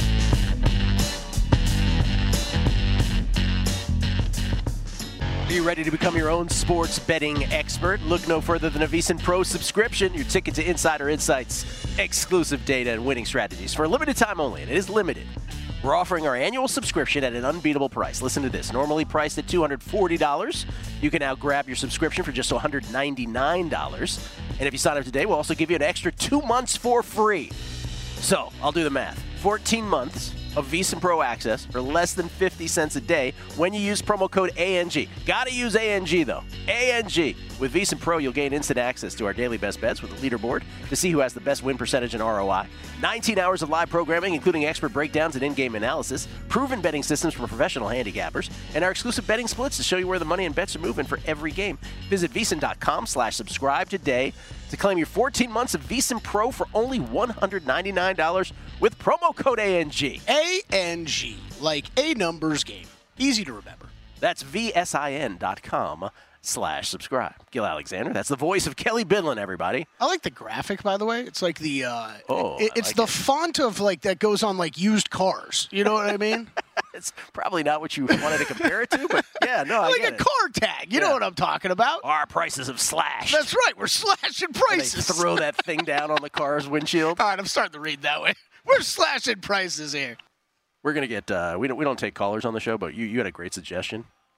Speaker 4: Are you ready to become your own sports betting expert? Look no further than a VEASAN Pro subscription, your ticket to Insider Insights, exclusive data, and winning strategies for a limited time only, and it is limited. We're offering our annual subscription at an unbeatable price. Listen to this. Normally priced at two hundred forty dollars, you can now grab your subscription for just one hundred ninety-nine dollars. And if you sign up today, we'll also give you an extra two months for free. So, I'll do the math. fourteen months of VEASAN Pro access for less than fifty cents a day when you use promo code A N G. Gotta use A N G, though. A N G. With VEASAN Pro, you'll gain instant access to our daily best bets with a leaderboard to see who has the best win percentage and R O I. nineteen hours of live programming, including expert breakdowns and in-game analysis, proven betting systems from professional handicappers, and our exclusive betting splits to show you where the money and bets are moving for every game. Visit VEASAN.com slash subscribe today to claim your fourteen months of VEASAN Pro for only one hundred ninety-nine dollars with promo code A N G.
Speaker 5: A N G, like a numbers game. Easy to remember.
Speaker 4: That's V S I N dot com slash subscribe. Gil Alexander, that's the voice of Kelly Bidlin, everybody.
Speaker 5: I like the graphic, by the way. It's like the uh,
Speaker 4: Oh,
Speaker 5: it-
Speaker 4: I
Speaker 5: it's
Speaker 4: like
Speaker 5: the
Speaker 4: it.
Speaker 5: font of like that goes on like used cars. You know what I mean?
Speaker 4: It's probably not what you wanted to compare it to, but yeah, no, I
Speaker 5: like
Speaker 4: get
Speaker 5: a
Speaker 4: it.
Speaker 5: car tag. You know
Speaker 4: Yeah.
Speaker 5: what I'm talking about?
Speaker 4: Our prices have slashed.
Speaker 5: That's right. We're slashing
Speaker 4: They
Speaker 5: prices.
Speaker 4: throw that thing down on the car's windshield.
Speaker 5: All right, I'm starting to read that way. We're slashing prices here.
Speaker 4: We're gonna get. Uh, we don't. We don't take callers on the show, but you. You had a great suggestion.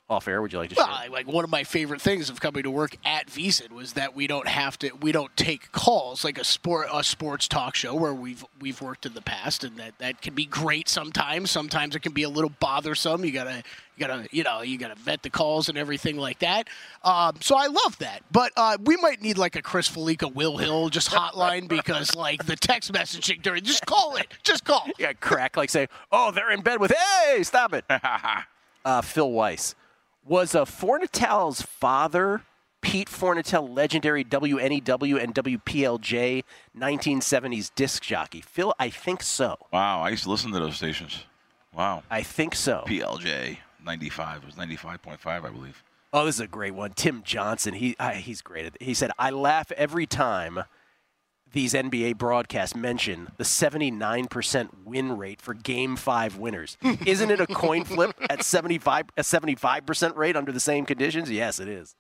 Speaker 4: off air. Would you like to share?
Speaker 5: Well, like one of my favorite things of coming to work at VSiN was that we don't have to, we don't take calls like a sport, a sports talk show where we've we've worked in the past, and that, that can be great sometimes. Sometimes it can be a little bothersome. You gotta, you gotta, you know, you gotta vet the calls and everything like that. Um, so I love that, but uh, we might need like a Chris Felica, Will Hill just hotline because like the text messaging during, just call it, just call.
Speaker 4: Yeah, crack like say, oh, they're in bed with. Hey, stop it. uh, Phil Weiss. Was uh, Fornatel's father, Pete Fornatel, legendary W N E W and W P L J nineteen seventies disc jockey? Phil, I think so.
Speaker 6: Wow, I used to listen to those stations. Wow.
Speaker 4: I think so.
Speaker 6: P L J ninety-five. It was ninety-five point five, I believe.
Speaker 4: Oh, this is a great one. Tim Johnson, he uh, he's great at it. He said, I laugh every time these N B A broadcasts mention the seventy-nine percent win rate for Game five winners. Isn't it a coin flip at seventy-five, a seventy-five percent rate under the same conditions? Yes, it is.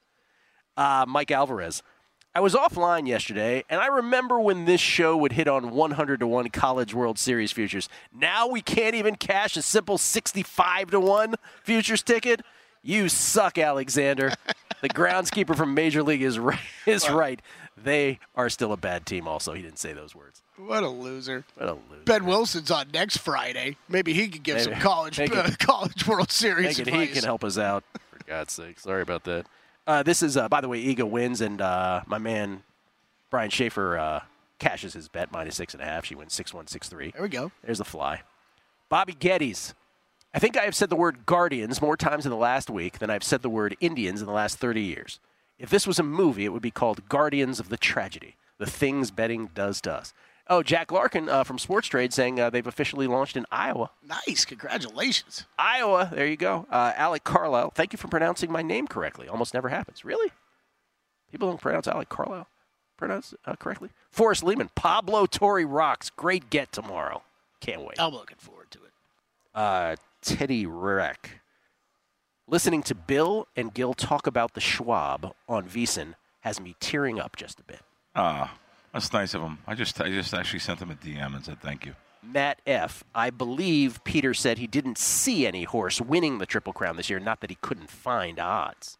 Speaker 4: Uh, Mike Alvarez. I was offline yesterday, and I remember when this show would hit on one hundred to one College World Series futures. Now we can't even cash a simple sixty-five to one futures ticket? You suck, Alexander. The groundskeeper from Major League is right. Is right. They are still a bad team also. He didn't say those words.
Speaker 5: What a loser.
Speaker 4: What a loser.
Speaker 5: Ben Wilson's on next Friday. Maybe he could give
Speaker 4: Maybe.
Speaker 5: some college
Speaker 4: Maybe.
Speaker 5: uh, college World Series
Speaker 4: Maybe
Speaker 5: advice.
Speaker 4: he can help us out. For God's sake. Sorry about that. Uh, this is, uh, by the way, Ega wins, and uh, my man Brian Schaefer uh, cashes his bet, minus six and a half. She wins six one, six three.
Speaker 5: There we go.
Speaker 4: There's the fly. Bobby Geddes. I think I have said the word Guardians more times in the last week than I've said the word Indians in the last thirty years. If this was a movie, it would be called Guardians of the Tragedy. The things betting does to us. Oh, Jack Larkin uh, from Sports Trade saying uh, they've officially launched in Iowa.
Speaker 5: Nice. Congratulations.
Speaker 4: Iowa. There you go. Uh, Alec Carlisle. Thank you for pronouncing my name correctly. Almost never happens. Really? People don't pronounce Alec Carlisle pronounce uh, correctly? Forrest Lehman. Pablo Torre rocks. Great get tomorrow. Can't wait.
Speaker 5: I'm looking forward to it.
Speaker 4: Uh, Teddy Reck. Listening to Bill and Gil talk about the Schwab on VSiN has me tearing up just a bit.
Speaker 6: Ah, that's nice of him. I just I just actually sent him a D M and said thank you.
Speaker 4: Matt F. I believe Peter said he didn't see any horse winning the Triple Crown this year, not that he couldn't find odds.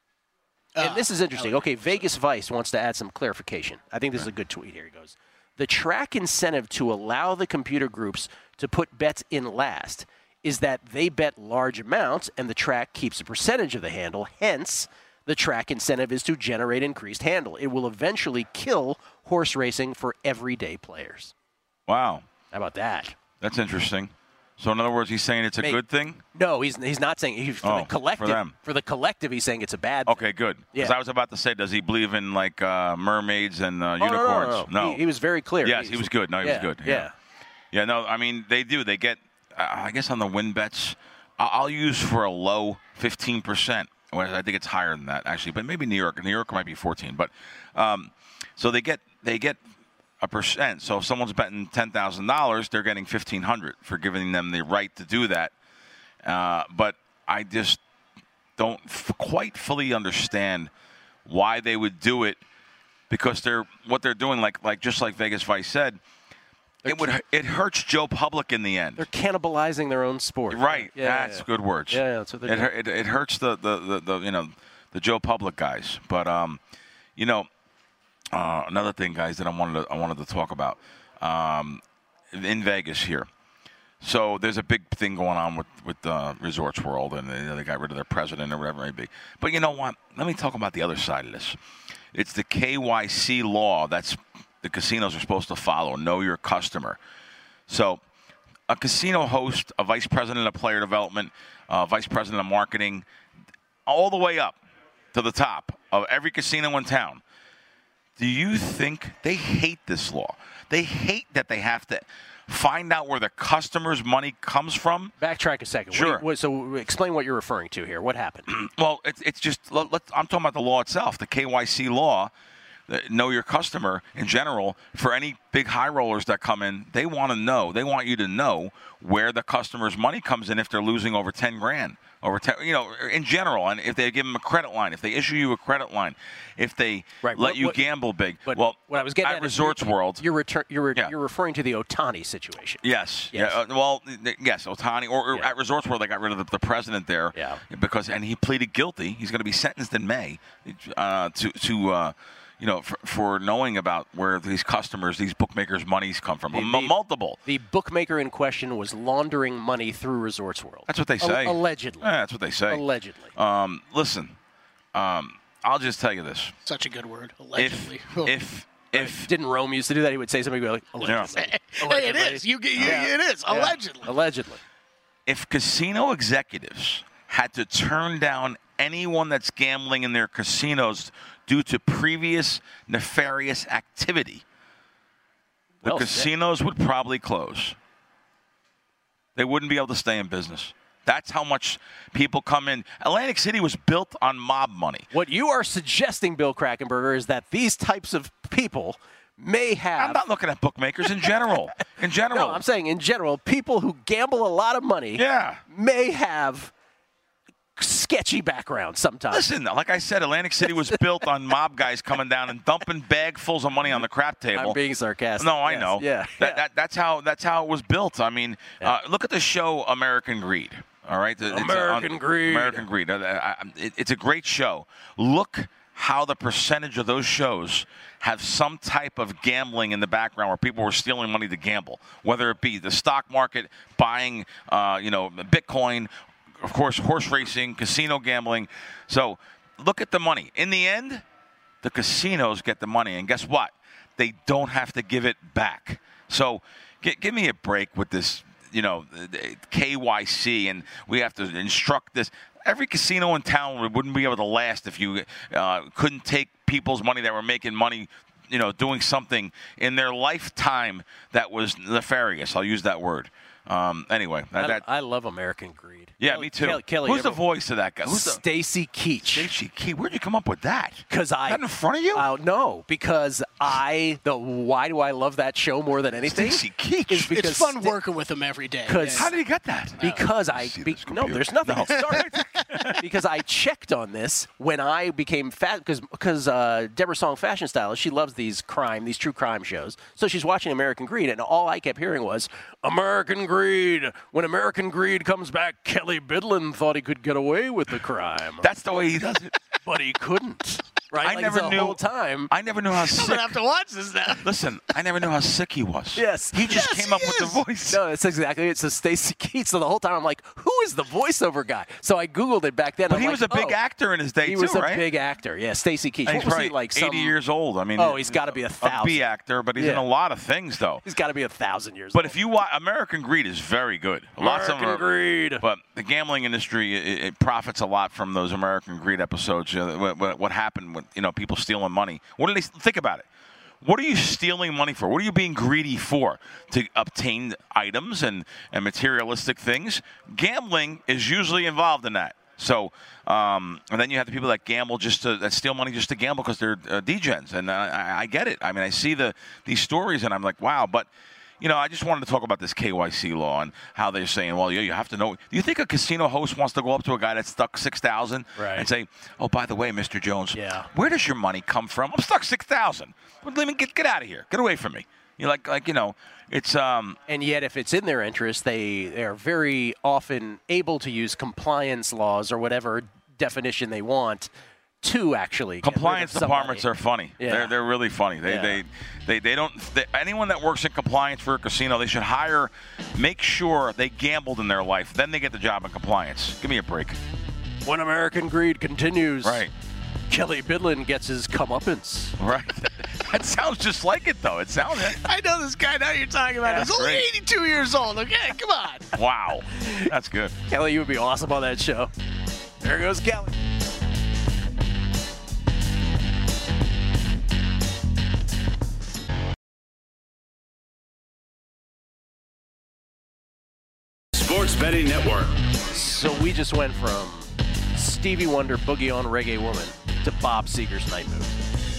Speaker 4: And
Speaker 5: Uh,
Speaker 4: this is interesting. Okay, Vegas Vice wants to add some clarification. I think this is a good tweet. Here he goes. The track incentive to allow the computer groups to put bets in last is that they bet large amounts and the track keeps a percentage of the handle. Hence, the track incentive is to generate increased handle. It will eventually kill horse racing for everyday players.
Speaker 6: Wow.
Speaker 4: How about that?
Speaker 6: That's interesting. So in other words, he's saying it's a
Speaker 4: Mate,
Speaker 6: good thing?
Speaker 4: No, he's he's not saying he's for
Speaker 6: Oh,
Speaker 4: the collective.
Speaker 6: for them.
Speaker 4: For the collective, he's saying it's a bad thing.
Speaker 6: Okay, good. Because
Speaker 4: Yeah.
Speaker 6: I was about to say, does he believe in like uh, mermaids and uh,
Speaker 4: Oh, no, no,
Speaker 6: unicorns?
Speaker 4: no, no. He, he was very clear.
Speaker 6: Yes, he was good. No, he
Speaker 4: yeah,
Speaker 6: was good.
Speaker 4: Yeah.
Speaker 6: Yeah, no, I mean, they do. They get, uh, I guess on the win bets, I- I'll use for a low fifteen percent. Well, I think it's higher than that, actually. But maybe New York. New York might be fourteen. But um, so they get they get a percent. So if someone's betting ten thousand dollars, they're getting fifteen hundred dollars for giving them the right to do that. Uh, but I just don't f- quite fully understand why they would do it, because they're what they're doing, like like just like Vegas Vice said, it would it hurts Joe Public in the end.
Speaker 4: They're cannibalizing their own sport.
Speaker 6: Right,
Speaker 4: Yeah,
Speaker 6: that's
Speaker 4: yeah.
Speaker 6: good words.
Speaker 4: Yeah, yeah, that's what they're
Speaker 6: it,
Speaker 4: doing.
Speaker 6: hu- it it hurts the, the, the, the you know the Joe Public guys. But um, you know, uh, another thing, guys, that I wanted to I wanted to talk about um, in Vegas here. So there's a big thing going on with with uh, Resorts World, and you know, they got rid of their president or whatever it may be. But you know what? Let me talk about the other side of this. It's the K Y C law that's the casinos are supposed to follow. Know your customer. So a casino host, a vice president of player development, uh, vice president of marketing, all the way up to the top of every casino in town. Do you think they hate this law? They hate that they have to find out where the customer's money comes from.
Speaker 4: Backtrack a second. What do
Speaker 6: Sure.
Speaker 4: you- what- so explain what you're referring to here. What happened?
Speaker 6: Well, it's it's just let, let, I'm talking about the law itself, the K Y C law. know your customer in general. For any big high rollers that come in, they want to know. They want you to know where the customer's money comes in if they're losing over ten grand. Over ten, you know, in general, and if they give them a credit line, if they issue you a credit line, if they
Speaker 4: right.
Speaker 6: let
Speaker 4: what,
Speaker 6: you
Speaker 4: what,
Speaker 6: gamble big.
Speaker 4: But
Speaker 6: well,
Speaker 4: what I was getting
Speaker 6: at,
Speaker 4: at
Speaker 6: Resorts
Speaker 4: you're,
Speaker 6: World,
Speaker 4: you're, return, you're, re-
Speaker 6: yeah.
Speaker 4: you're referring to the Ohtani situation.
Speaker 6: Yes.
Speaker 4: yes.
Speaker 6: Yeah. Uh, well, yes, Ohtani, or, or
Speaker 4: yeah.
Speaker 6: at Resorts World, they got rid of the, the president there.
Speaker 4: Yeah.
Speaker 6: Because and he pleaded guilty. He's going to be sentenced in May uh, to to. Uh, You know, for, for knowing about where these customers, these bookmakers' monies come from.
Speaker 4: The,
Speaker 6: M-
Speaker 4: the,
Speaker 6: multiple.
Speaker 4: The bookmaker in question was laundering money through Resorts World.
Speaker 6: That's what they say.
Speaker 4: A- allegedly.
Speaker 6: Yeah, that's what they say.
Speaker 4: Allegedly.
Speaker 6: Um, listen, um, I'll just tell you this.
Speaker 5: Such a good word, allegedly.
Speaker 6: If, if, if,
Speaker 4: Didn't Rome used to do that? He would say something he'd be like, allegedly.
Speaker 5: hey,
Speaker 4: Allegedly.
Speaker 5: it is. You, you,
Speaker 4: Yeah.
Speaker 5: It is.
Speaker 4: Yeah.
Speaker 5: Allegedly.
Speaker 4: Allegedly.
Speaker 6: if casino executives had to turn down anyone that's gambling in their casinos due to previous nefarious activity, the
Speaker 4: Well said.
Speaker 6: casinos would probably close. They wouldn't be able to stay in business. That's how much people come in. Atlantic City was built on mob money.
Speaker 4: What you are suggesting, Bill Krackomberger, is that these types of people may have.
Speaker 6: I'm not looking at bookmakers in general. In general.
Speaker 4: No, I'm saying in general, people who gamble a lot of money
Speaker 6: Yeah.
Speaker 4: may have sketchy background sometimes.
Speaker 6: Listen, like I said, Atlantic City was built on mob guys coming down and dumping bagfuls of money on the crap table.
Speaker 4: I'm being sarcastic.
Speaker 6: No, I
Speaker 4: Yes.
Speaker 6: know.
Speaker 4: Yeah.
Speaker 6: That,
Speaker 4: yeah.
Speaker 6: that, that's how that's how it was built. I mean,
Speaker 4: Yeah.
Speaker 6: uh, look at the show American Greed. All right, It's
Speaker 4: American
Speaker 6: on-
Speaker 4: Greed.
Speaker 6: American Greed. Uh, I- I- it- it's a great show. Look how the percentage of those shows have some type of gambling in the background where people were stealing money to gamble, whether it be the stock market, buying, uh, you know, Bitcoin, of course, horse racing, casino gambling. So look at the money. In the end, the casinos get the money, and guess what? They don't have to give it back. So g- give me a break with this, you know, K Y C, and we have to instruct this. Every casino in town wouldn't be able to last if you uh, couldn't take people's money that were making money, you know, doing something in their lifetime that was nefarious. I'll use that word. Um, anyway, that,
Speaker 4: I,
Speaker 6: that
Speaker 4: I love American Greed.
Speaker 6: yeah,
Speaker 4: Kelly-
Speaker 6: me too.
Speaker 4: Kelly, Kelly,
Speaker 6: Who's
Speaker 4: you
Speaker 6: the
Speaker 4: ever-
Speaker 6: voice of that guy? Who's the
Speaker 4: Stacy Keach.
Speaker 6: Stacy Key? Where'd you come up with that?
Speaker 4: Because I.
Speaker 6: Is that in front of you?
Speaker 4: Uh, no, because I. The why do I love that show more than anything?
Speaker 6: Stacy Keach.
Speaker 4: Is because
Speaker 5: It's fun
Speaker 4: Sta-
Speaker 5: working with him every day.
Speaker 4: 'Cause-
Speaker 6: How did he get that?
Speaker 4: Because I
Speaker 6: see
Speaker 4: be,
Speaker 6: this
Speaker 4: no,
Speaker 6: computer.
Speaker 4: there's nothing.
Speaker 6: No.
Speaker 4: It started because I checked on this when I became fat because because uh, Deborah Song Fashion Stylist, she loves these crime these true crime shows, so she's watching American Greed, and all I kept hearing was American Greed. When American Greed comes back, Kelly Bidlin thought he could get away with the crime,
Speaker 6: That's the way he does it.
Speaker 4: but he couldn't. Right?
Speaker 6: I
Speaker 4: Like,
Speaker 6: never
Speaker 4: the
Speaker 6: knew.
Speaker 4: whole time.
Speaker 6: I never knew how
Speaker 5: I'm
Speaker 6: sick.
Speaker 5: gonna have to watch this now.
Speaker 6: Listen, I never knew how sick he was.
Speaker 4: Yes.
Speaker 6: He just
Speaker 5: Yes,
Speaker 6: came up
Speaker 5: he
Speaker 6: with
Speaker 5: is.
Speaker 6: the voice.
Speaker 4: No, it's exactly it's a Stacy Keach. So the whole time I'm like, who is the voiceover guy? So I googled it back then.
Speaker 6: But
Speaker 4: I'm
Speaker 6: he
Speaker 4: like,
Speaker 6: was a big
Speaker 4: oh,
Speaker 6: actor in his day
Speaker 4: He
Speaker 6: too,
Speaker 4: was a
Speaker 6: right?
Speaker 4: big actor. Yeah, Stacy Keach.
Speaker 6: And
Speaker 4: What
Speaker 6: he's
Speaker 4: was
Speaker 6: probably
Speaker 4: he like? Some,
Speaker 6: eighty years old. I mean,
Speaker 4: Oh, he's gotta be a
Speaker 6: A
Speaker 4: thousand.
Speaker 6: B actor, but he's in
Speaker 4: Yeah.
Speaker 6: a lot of things though.
Speaker 4: He's got to be a thousand years.
Speaker 6: But
Speaker 4: old.
Speaker 6: if you watch American Greed is very good. Lots of them
Speaker 4: American
Speaker 6: are-
Speaker 4: Greed.
Speaker 6: But the gambling industry it, it profits a lot from those American Greed episodes. You know, what, what, what happened with you know people stealing money? What do they think about it? What are you stealing money for? What are you being greedy for? To obtain items and, and materialistic things? Gambling is usually involved in that. So, um, and then you have the people that gamble just to that steal money just to gamble because they're uh, degens, and uh, I, I get it. I mean, I see the these stories, and I'm like, wow. But you know, I just wanted to talk about this K Y C law and how they're saying, well, yeah, you have to know. Do you think a casino host wants to go up to a guy that's stuck six thousand
Speaker 4: Right.
Speaker 6: and say, oh, by the way, Mister Jones,
Speaker 4: Yeah.
Speaker 6: where does your money come from? I'm stuck six thousand. Well, let me get get out of here. Get away from me. You like like you know, it's um.
Speaker 4: and yet, if it's in their interest, they they are very often able to use compliance laws or whatever definition they want to actually get rid of
Speaker 6: Compliance
Speaker 4: somebody.
Speaker 6: departments are funny.
Speaker 4: Yeah.
Speaker 6: They're they're really funny. They
Speaker 4: Yeah.
Speaker 6: they, they they don't they, anyone that works in compliance for a casino, they should hire, make sure they gambled in their life. Then they get the job in compliance. Give me a break.
Speaker 4: When American Greed continues,
Speaker 6: Right.
Speaker 4: Kelly Bidlin gets his comeuppance.
Speaker 6: Right. That sounds just like it though. It sounds
Speaker 5: I know this guy now you're talking about.
Speaker 6: Yeah,
Speaker 5: He's only
Speaker 6: great.
Speaker 5: eighty-two years old. Okay, come on.
Speaker 6: wow. That's good.
Speaker 4: Kelly, you would be awesome on that show. There goes Kelly.
Speaker 3: Sports Betting Network.
Speaker 4: So we just went from Stevie Wonder, Boogie on Reggae Woman to Bob Seger's Night Move.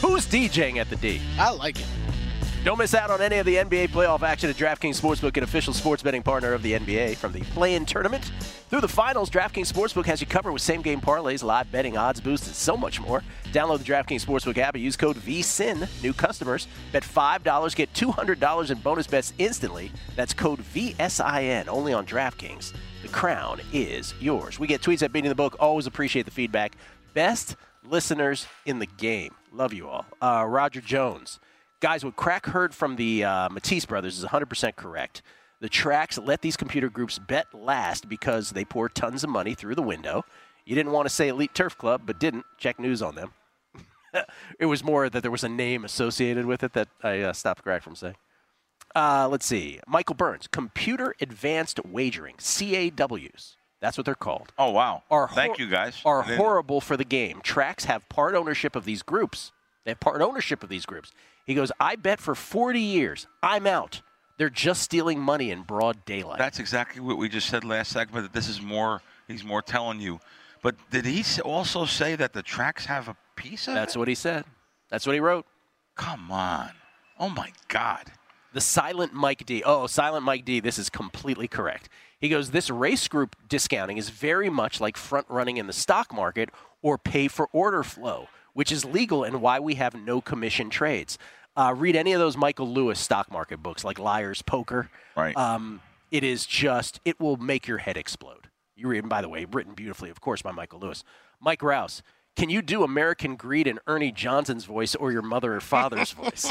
Speaker 4: Who's DJing at the D?
Speaker 5: I like it.
Speaker 4: Don't miss out on any of the N B A playoff action at DraftKings Sportsbook, an official sports betting partner of the N B A. From the play-in tournament through the finals, DraftKings Sportsbook has you covered with same-game parlays, live betting, odds boosts, and so much more. Download the DraftKings Sportsbook app and use code V S I N. New customers bet five dollars, get two hundred dollars in bonus bets instantly. That's code V S I N, only on DraftKings. The crown is yours. We get tweets at Beating the Book. Always appreciate the feedback. Best listeners in the game. Love you all. Uh, Roger Jones. Guys, what Crack heard from the uh, Matisse brothers is one hundred percent correct. The tracks let these computer groups bet last because they pour tons of money through the window. You didn't want to say Elite Turf Club, but didn't. Check news on them. It was more that there was a name associated with it that I uh, stopped Crack from saying. Uh, let's see. Michael Burns, Computer Advanced Wagering, C A Ws. That's what they're called.
Speaker 6: Oh, wow.
Speaker 4: Are
Speaker 6: Thank
Speaker 4: hor-
Speaker 6: you, guys.
Speaker 4: Are
Speaker 6: I didn't-
Speaker 4: horrible for the game. Tracks have part ownership of these groups. They have part ownership of these groups. He goes, I bet for forty years. I'm out. They're just stealing money in broad daylight.
Speaker 6: That's exactly what we just said last segment, that this is more, he's more telling you. But did he s- also say that the tracks have a piece of
Speaker 4: That's
Speaker 6: it?
Speaker 4: what he said. That's what he wrote.
Speaker 6: Come on. Oh, my God.
Speaker 4: The Silent Mike D. Oh, Silent Mike D, this is completely correct. He goes, this race group discounting is very much like front running in the stock market or pay for order flow, which is legal and why we have no commission trades. Uh, read any of those Michael Lewis stock market books, like Liar's Poker.
Speaker 6: Right.
Speaker 4: Um, it is just, it will make your head explode. You read, and by the way, written beautifully, of course, by Michael Lewis. Mike Rouse, can you do American Greed in Ernie Johnson's voice or your mother or father's voice?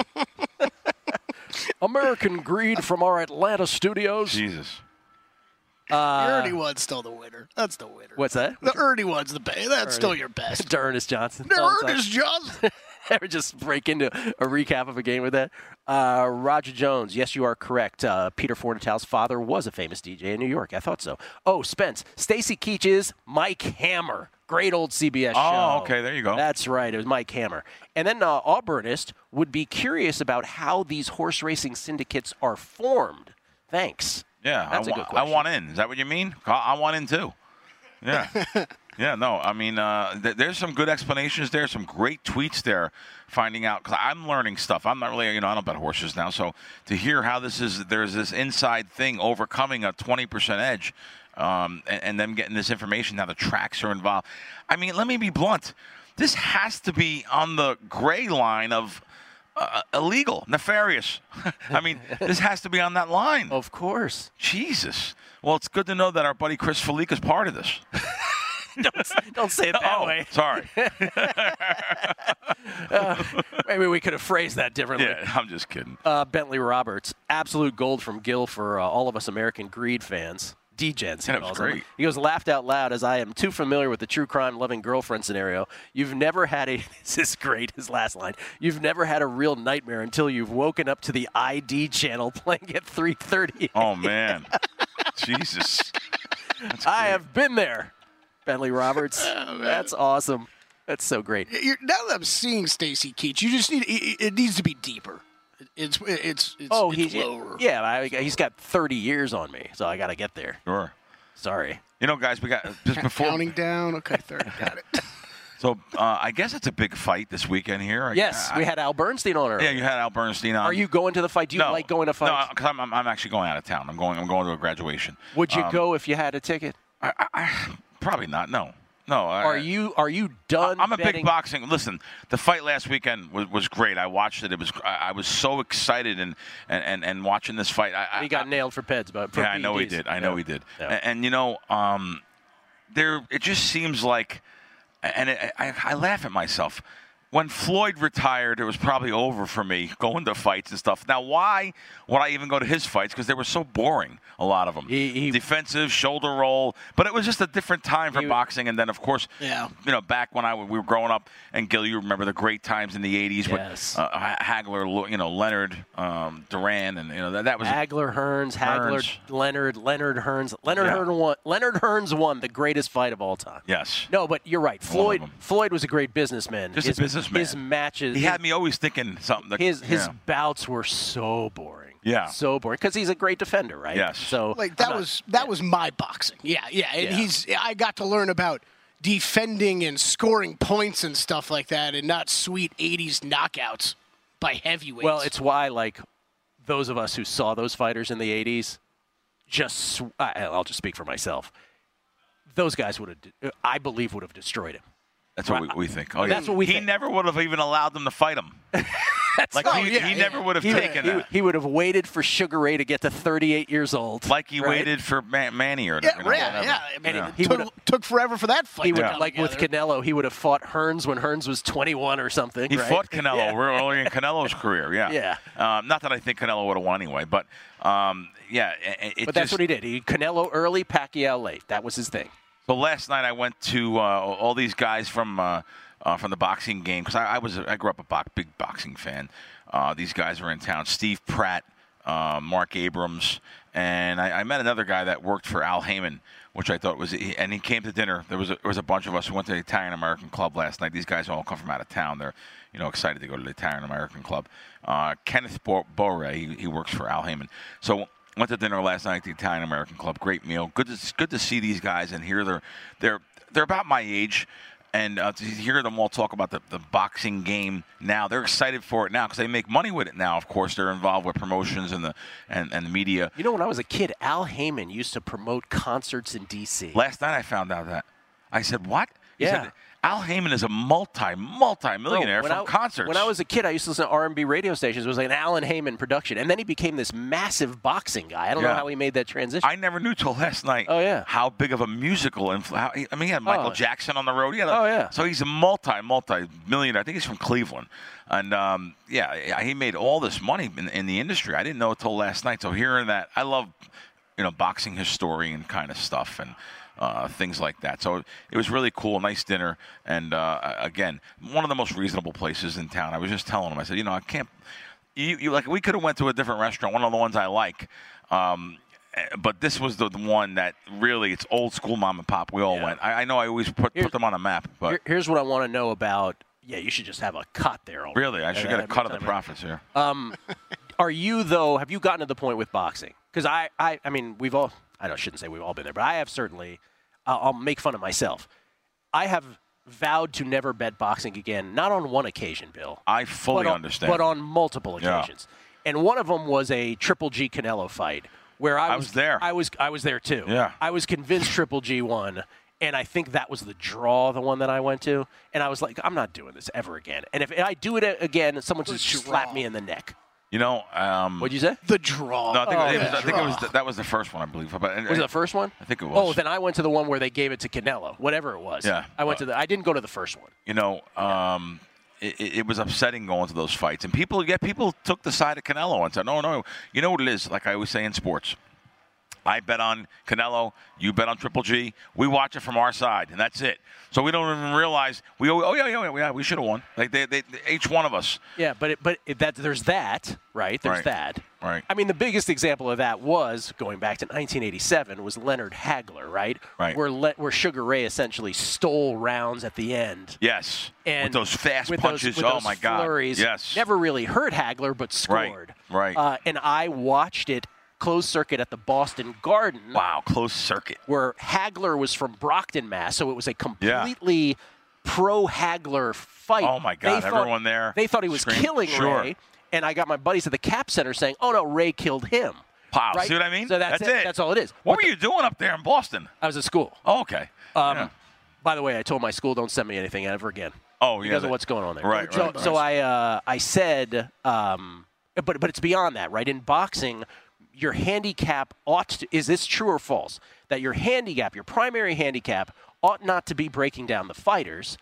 Speaker 4: American Greed from our Atlanta studios.
Speaker 6: Jesus.
Speaker 5: the Ernie one's still the winner. That's the winner.
Speaker 4: What's that?
Speaker 5: The Ernie one's the best. That's still your best.
Speaker 4: To Ernest Johnson.
Speaker 5: The
Speaker 4: all the time.
Speaker 5: Ernest Johnson.
Speaker 4: Ever just break into a recap of a game with that? Uh, Roger Jones, yes, you are correct. Uh, Peter Fornatel's father was a famous D J in New York. I thought so. Oh, Spence. Stacy Keach is Mike Hammer. Great old C B S show.
Speaker 6: Oh, okay, there you go.
Speaker 4: That's right. It was Mike Hammer. And then uh, Auburnist would be curious about how these horse racing syndicates are formed. Thanks.
Speaker 6: Yeah,
Speaker 4: That's
Speaker 6: I,
Speaker 4: a
Speaker 6: wa-
Speaker 4: good
Speaker 6: I
Speaker 4: question.
Speaker 6: want in. Is that what you mean? I, I want in, too. Yeah. Yeah, no, I mean, uh, th- there's some good explanations there, some great tweets there, finding out, because I'm learning stuff. I'm not really, you know, I don't bet horses now, so to hear how this is, there's this inside thing overcoming a twenty percent edge, um, and, and them getting this information, now the tracks are involved. I mean, let me be blunt. This has to be on the gray line of uh, illegal, nefarious. I mean, this has to be on that line.
Speaker 4: Of course.
Speaker 6: Jesus. Well, it's good to know that our buddy Chris Felica is part of this.
Speaker 4: don't, don't say it that
Speaker 6: oh,
Speaker 4: way.
Speaker 6: Sorry.
Speaker 4: uh, maybe we could have phrased that differently.
Speaker 6: Yeah, I'm just kidding.
Speaker 4: Uh, Bentley Roberts, absolute gold from Gil for uh, all of us American Greed fans. D-Gens, he
Speaker 6: Yeah, that was
Speaker 4: calls them.
Speaker 6: great.
Speaker 4: He goes, laughed out loud as I am too familiar with the true crime loving girlfriend scenario. You've never had a, this is great, his last line. You've never had a real nightmare until you've woken up to the I D channel playing at three thirty.
Speaker 6: Oh, man. Jesus. That's
Speaker 4: I
Speaker 6: great.
Speaker 4: have been there, Bentley Roberts.
Speaker 5: Oh,
Speaker 4: That's awesome. That's so great.
Speaker 5: You're, now that I'm seeing Stacy Keach, you just need it, it needs to be deeper. It's it's it's,
Speaker 4: Oh,
Speaker 5: it's
Speaker 4: he's
Speaker 5: lower.
Speaker 4: yeah. I, he's got thirty years on me, so I got to get there.
Speaker 6: Sure.
Speaker 4: Sorry.
Speaker 6: You know, guys, we got just before.
Speaker 5: Counting down. Okay, thirty. Got it.
Speaker 6: So uh, I guess it's a big fight this weekend here. I-
Speaker 4: Yes,
Speaker 6: I-
Speaker 4: we had Al Bernstein on earlier.
Speaker 6: Yeah, you had Al Bernstein on.
Speaker 4: Are you going to the fight? Do you
Speaker 6: no,
Speaker 4: like going to fights?
Speaker 6: No, because I'm, I'm I'm actually going out of town. I'm going I'm going to a graduation.
Speaker 4: Would you
Speaker 6: Um,
Speaker 4: go if you had a ticket?
Speaker 6: I, I, I, probably not. No. No. I,
Speaker 4: Are you are you done?
Speaker 6: I'm a big
Speaker 4: betting?
Speaker 6: boxing. Listen, the fight last weekend was, was great. I watched it. It was I, I was so excited and, and, and, and watching this fight. I,
Speaker 4: He got
Speaker 6: I,
Speaker 4: nailed for Peds, but for
Speaker 6: yeah, I know he
Speaker 4: P E Ds.
Speaker 6: did. I know
Speaker 4: Yeah.
Speaker 6: he did.
Speaker 4: Yeah.
Speaker 6: And, and you know, um, there it just seems like, and it, I, I laugh at myself. When Floyd retired, it was probably over for me going to fights and stuff. Now, why would I even go to his fights? Because they were so boring, a lot of them.
Speaker 4: He- he-
Speaker 6: Defensive, shoulder roll. But it was just a different time for
Speaker 4: He-
Speaker 6: boxing. And then, of course,
Speaker 5: Yeah.
Speaker 6: you know, back when I we were growing up, and Gil, you remember the great times in the eighties
Speaker 4: Yes.
Speaker 6: with uh, Hagler, you know, Leonard, um, Duran, and you know that, that was
Speaker 4: Hagler, Hearns, Hagler,
Speaker 6: Hearns.
Speaker 4: Leonard, Leonard, Hearns. Leonard
Speaker 6: Yeah.
Speaker 4: Hearns won. Leonard Hearns won the greatest fight of all time.
Speaker 6: yes.
Speaker 4: No, but you're right. Floyd
Speaker 6: them.
Speaker 4: Floyd was a great businessman.
Speaker 6: Just a
Speaker 4: his,
Speaker 6: businessman.
Speaker 4: His matches.
Speaker 6: He had me always thinking something. That,
Speaker 4: his his
Speaker 6: yeah.
Speaker 4: bouts were so boring.
Speaker 6: Yeah.
Speaker 4: So boring because he's a great defender, right?
Speaker 6: Yes.
Speaker 4: So
Speaker 5: Like that
Speaker 4: I'm not-
Speaker 5: was that was my boxing. Yeah, yeah. And
Speaker 4: Yeah.
Speaker 5: he's I got to learn about defending and scoring points and stuff like that, and not sweet eighties knockouts by heavyweights.
Speaker 4: Well, it's why, like, those of us who saw those fighters in the eighties, just, sw- I, I'll just speak for myself. Those guys would have, I believe, would have destroyed him.
Speaker 6: That's what we, we think. Oh,
Speaker 4: That's
Speaker 6: yeah.
Speaker 4: what we
Speaker 6: he
Speaker 4: think.
Speaker 6: never would have even allowed them to fight him. like
Speaker 5: oh,
Speaker 6: he,
Speaker 5: yeah,
Speaker 6: he
Speaker 5: yeah.
Speaker 6: never would have
Speaker 4: He,
Speaker 6: taken
Speaker 4: he,
Speaker 6: that.
Speaker 4: he would have waited for Sugar Ray to get to thirty-eight years old.
Speaker 6: Like he
Speaker 4: right?
Speaker 6: waited for Man- Manny or
Speaker 5: yeah,
Speaker 6: you know,
Speaker 5: yeah,
Speaker 6: whatever.
Speaker 5: yeah. I mean,
Speaker 6: Yeah.
Speaker 5: it
Speaker 4: He
Speaker 5: took,
Speaker 4: would've-
Speaker 5: took forever for that fight
Speaker 4: He
Speaker 5: to
Speaker 4: would,
Speaker 5: come
Speaker 4: like with
Speaker 5: together.
Speaker 4: Canelo, he would have fought Hearns when Hearns was twenty-one or something.
Speaker 6: He
Speaker 4: right?
Speaker 6: fought Canelo
Speaker 4: Yeah.
Speaker 6: real early in Canelo's career, yeah.
Speaker 4: Yeah.
Speaker 6: Um, not that I think Canelo would have won anyway, but um, yeah. It, it
Speaker 4: But that's
Speaker 6: just,
Speaker 4: what he did. He Canelo early, Pacquiao late. That was his thing.
Speaker 6: So last night I went to uh, all these guys from uh, uh, from the boxing game because I, I was I grew up a bo- big boxing fan. Uh, these guys were in town. Steve Pratt, uh, Mark Abrams, and I, I met another guy that worked for Al Heyman, which I thought was, and he came to dinner. There was a, there was a bunch of us who went to the Italian American Club last night. These guys all come from out of town. They're you know excited to go to the Italian American Club. Uh, Kenneth Bo- Bore, he, he works for Al Heyman. So. Went to dinner last night at the Italian American Club. Great meal. Good to good to see these guys and hear they're they're they're about my age, and uh, to hear them all talk about the, the boxing game now. They're excited for it now because they make money with it now. Of course, they're involved with promotions and the and, and the media.
Speaker 4: You know, when I was a kid, Al Heyman used to promote concerts in D C
Speaker 6: Last night I found out that. I said, "What?" He
Speaker 4: Yeah.
Speaker 6: said, Al Heyman is a multi multi millionaire
Speaker 4: Bro,
Speaker 6: from
Speaker 4: I,
Speaker 6: concerts.
Speaker 4: When I was a kid, I used to listen to R and B radio stations. It was like an Alan Heyman production, and then he became this massive boxing guy. I don't know
Speaker 6: Yeah.
Speaker 4: how he made that transition.
Speaker 6: I never knew till last night.
Speaker 4: Oh, yeah.
Speaker 6: How big of a musical influence? I mean, he had Michael
Speaker 4: Oh.
Speaker 6: Jackson on the road. He had a,
Speaker 4: Oh, yeah.
Speaker 6: So he's a multi multi millionaire. I think he's from Cleveland, and um, yeah, he made all this money in, in the industry. I didn't know it till last night. So hearing that, I love you know boxing historian kind of stuff and. Uh, things like that. So it was really cool, nice dinner, and uh, again, one of the most reasonable places in town. I was just telling him, I said, you know, I can't. You, you like we could have went to a different restaurant, one of the ones I like, um, but this was the, the one that really it's old school mom and pop. We all
Speaker 4: Yeah.
Speaker 6: went. I, I know I always put
Speaker 4: Here's-
Speaker 6: put them on a map, but
Speaker 4: Here- Here's what I want to know about. Yeah, you should just have a cut there. Already.
Speaker 6: really, I should get a cut of the profits here.
Speaker 4: Um, are you though? Have you gotten to the point with boxing? Because I, I, I mean, we've all. I don't shouldn't say we've all been there, but I have certainly. I'll, I'll make fun of myself. I have vowed to never bet boxing again. Not on one occasion, Bill.
Speaker 6: I fully
Speaker 4: but on,
Speaker 6: understand.
Speaker 4: But on multiple
Speaker 6: Yeah.
Speaker 4: occasions, and one of them was a Triple G Canelo fight where I,
Speaker 6: I was there.
Speaker 4: I was I was there too.
Speaker 6: Yeah.
Speaker 4: I was convinced Triple G won. And I think that was the draw, the one that I went to. And I was like, I'm not doing this ever again. And if I do it again, someone just
Speaker 5: The
Speaker 4: slap
Speaker 5: draw.
Speaker 4: me in the neck.
Speaker 6: You know, um,
Speaker 4: What'd you say?
Speaker 5: The draw.
Speaker 6: no, I think,
Speaker 4: Oh,
Speaker 6: it was,
Speaker 4: yeah.
Speaker 6: I think it was the, that was the first one, I believe. But
Speaker 4: Was it the first one?
Speaker 6: I think it was.
Speaker 4: Oh, then I went to the one where they gave it to Canelo, whatever it was.
Speaker 6: Yeah.
Speaker 4: I went to the. I didn't go to the first one.
Speaker 6: you know, um, it, it was upsetting going to those fights. And people, yeah, people took the side of Canelo and said, no, no. You know what it is? Like I always say in sports, I bet on Canelo, you bet on Triple G. We watch it from our side, and that's it. So we don't even realize we. Oh yeah, yeah, yeah. We should have won. Like they, they, they, each one of us.
Speaker 4: Yeah, but it, but it, that there's that, right? There's
Speaker 6: Right.
Speaker 4: that.
Speaker 6: Right.
Speaker 4: I mean, the biggest example of that was going back to nineteen eighty-seven was Leonard Hagler, right?
Speaker 6: Right.
Speaker 4: Where Le, where Sugar Ray essentially stole rounds at the end.
Speaker 6: Yes.
Speaker 4: And
Speaker 6: with those fast
Speaker 4: with
Speaker 6: punches.
Speaker 4: those, with
Speaker 6: oh
Speaker 4: those
Speaker 6: my God.
Speaker 4: flurries,
Speaker 6: Yes.
Speaker 4: Never really hurt Hagler, but scored.
Speaker 6: right.
Speaker 4: Uh, and I watched it closed circuit at the Boston Garden.
Speaker 6: Wow. Close circuit.
Speaker 4: Where Hagler was from Brockton, Mass. So it was a completely pro Hagler fight.
Speaker 6: Oh, my God,
Speaker 4: They thought-
Speaker 6: everyone there
Speaker 4: They thought he was
Speaker 6: screamed.
Speaker 4: killing
Speaker 6: Sure.
Speaker 4: Ray. And I got my buddies at the Cap Center saying, "Oh no, Ray killed him."
Speaker 6: Wow.
Speaker 4: Right?
Speaker 6: See what I mean?
Speaker 4: So that's,
Speaker 6: That's
Speaker 4: it.
Speaker 6: it.
Speaker 4: That's all it is.
Speaker 6: What
Speaker 4: But
Speaker 6: were you doing up there in Boston?
Speaker 4: I was at school.
Speaker 6: Oh, okay.
Speaker 4: Um,
Speaker 6: Yeah.
Speaker 4: By the way, I told my school, don't send me anything ever again.
Speaker 6: Oh, yeah.
Speaker 4: Because
Speaker 6: that-
Speaker 4: of what's going on there.
Speaker 6: Right,
Speaker 4: So,
Speaker 6: right,
Speaker 4: so
Speaker 6: right.
Speaker 4: I, uh, I said, um, but but it's beyond that, right? In boxing, your handicap ought to, is this true or false? That your handicap, your primary handicap, ought not to be breaking down the fighters,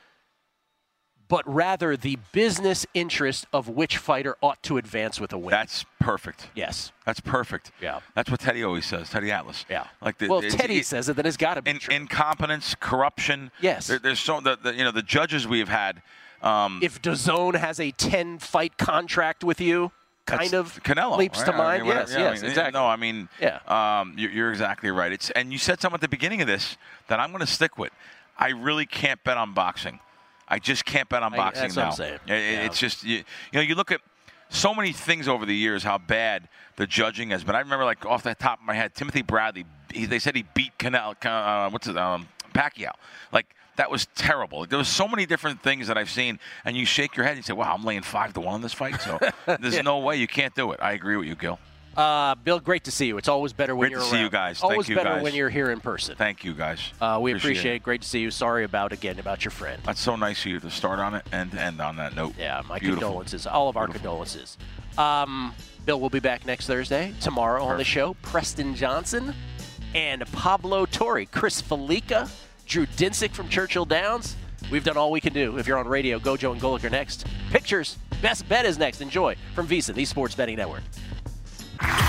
Speaker 4: but rather the business interest of which fighter ought to advance with a win.
Speaker 6: That's perfect.
Speaker 4: yes.
Speaker 6: That's perfect.
Speaker 4: Yeah.
Speaker 6: That's what Teddy always says. Teddy Atlas.
Speaker 4: Yeah.
Speaker 6: Like the,
Speaker 4: well,
Speaker 6: it's-
Speaker 4: if Teddy
Speaker 6: it-
Speaker 4: says it, then it's got to be
Speaker 6: in,
Speaker 4: true.
Speaker 6: incompetence, corruption.
Speaker 4: Yes.
Speaker 6: There, there's so the, the you know the judges we have had. Um,
Speaker 4: if DAZN has a ten-fight contract with you, kind
Speaker 6: that's
Speaker 4: of
Speaker 6: Canelo
Speaker 4: leaps
Speaker 6: right?
Speaker 4: to
Speaker 6: I
Speaker 4: mind.
Speaker 6: mean,
Speaker 4: yes,
Speaker 6: whatever- yeah, I
Speaker 4: yes,
Speaker 6: mean,
Speaker 4: exactly.
Speaker 6: No, I mean,
Speaker 4: Yeah.
Speaker 6: um, you're, you're exactly right. It's and you said something at the beginning of this that I'm going to stick with. I really can't bet on boxing. I just can't bet on
Speaker 4: I-
Speaker 6: boxing
Speaker 4: that's
Speaker 6: now.
Speaker 4: what I'm saying.
Speaker 6: It- it-
Speaker 4: Yeah.
Speaker 6: It's just you, you know you look at so many things over the years how bad the judging has been. I remember like off the top of my head, Timothy Bradley. He, they said he beat Canelo. Uh, what's it? Um, Pacquiao. Like, that was terrible. There was so many different things that I've seen, and you shake your head and you say, wow, I'm laying five to one in this fight. So there's yeah. no way you can't do it. I agree with you, Gil.
Speaker 4: Uh, Bill, great to see you. It's always better when
Speaker 6: great
Speaker 4: you're
Speaker 6: to
Speaker 4: around.
Speaker 6: see you guys.
Speaker 4: Always
Speaker 6: Thank you
Speaker 4: better
Speaker 6: guys.
Speaker 4: when you're here in person.
Speaker 6: Thank you, guys.
Speaker 4: Uh, we
Speaker 6: appreciate,
Speaker 4: appreciate
Speaker 6: it.
Speaker 4: it. Great to see you. Sorry about, again, about your friend.
Speaker 6: That's so nice of you to start on it and end on that note.
Speaker 4: Yeah, my
Speaker 6: Beautiful.
Speaker 4: condolences. All of our
Speaker 6: Beautiful.
Speaker 4: condolences. Um, Bill will be back next Thursday. Tomorrow Perfect. on the show, Preston Johnson and Pablo Torre. Chris Felica, Drew Dinsick from Churchill Downs. We've done all we can do. If you're on radio, Gojo and Golick are next. Pictures, Best Bet is next. Enjoy from VEASAN, the Sports Betting Network.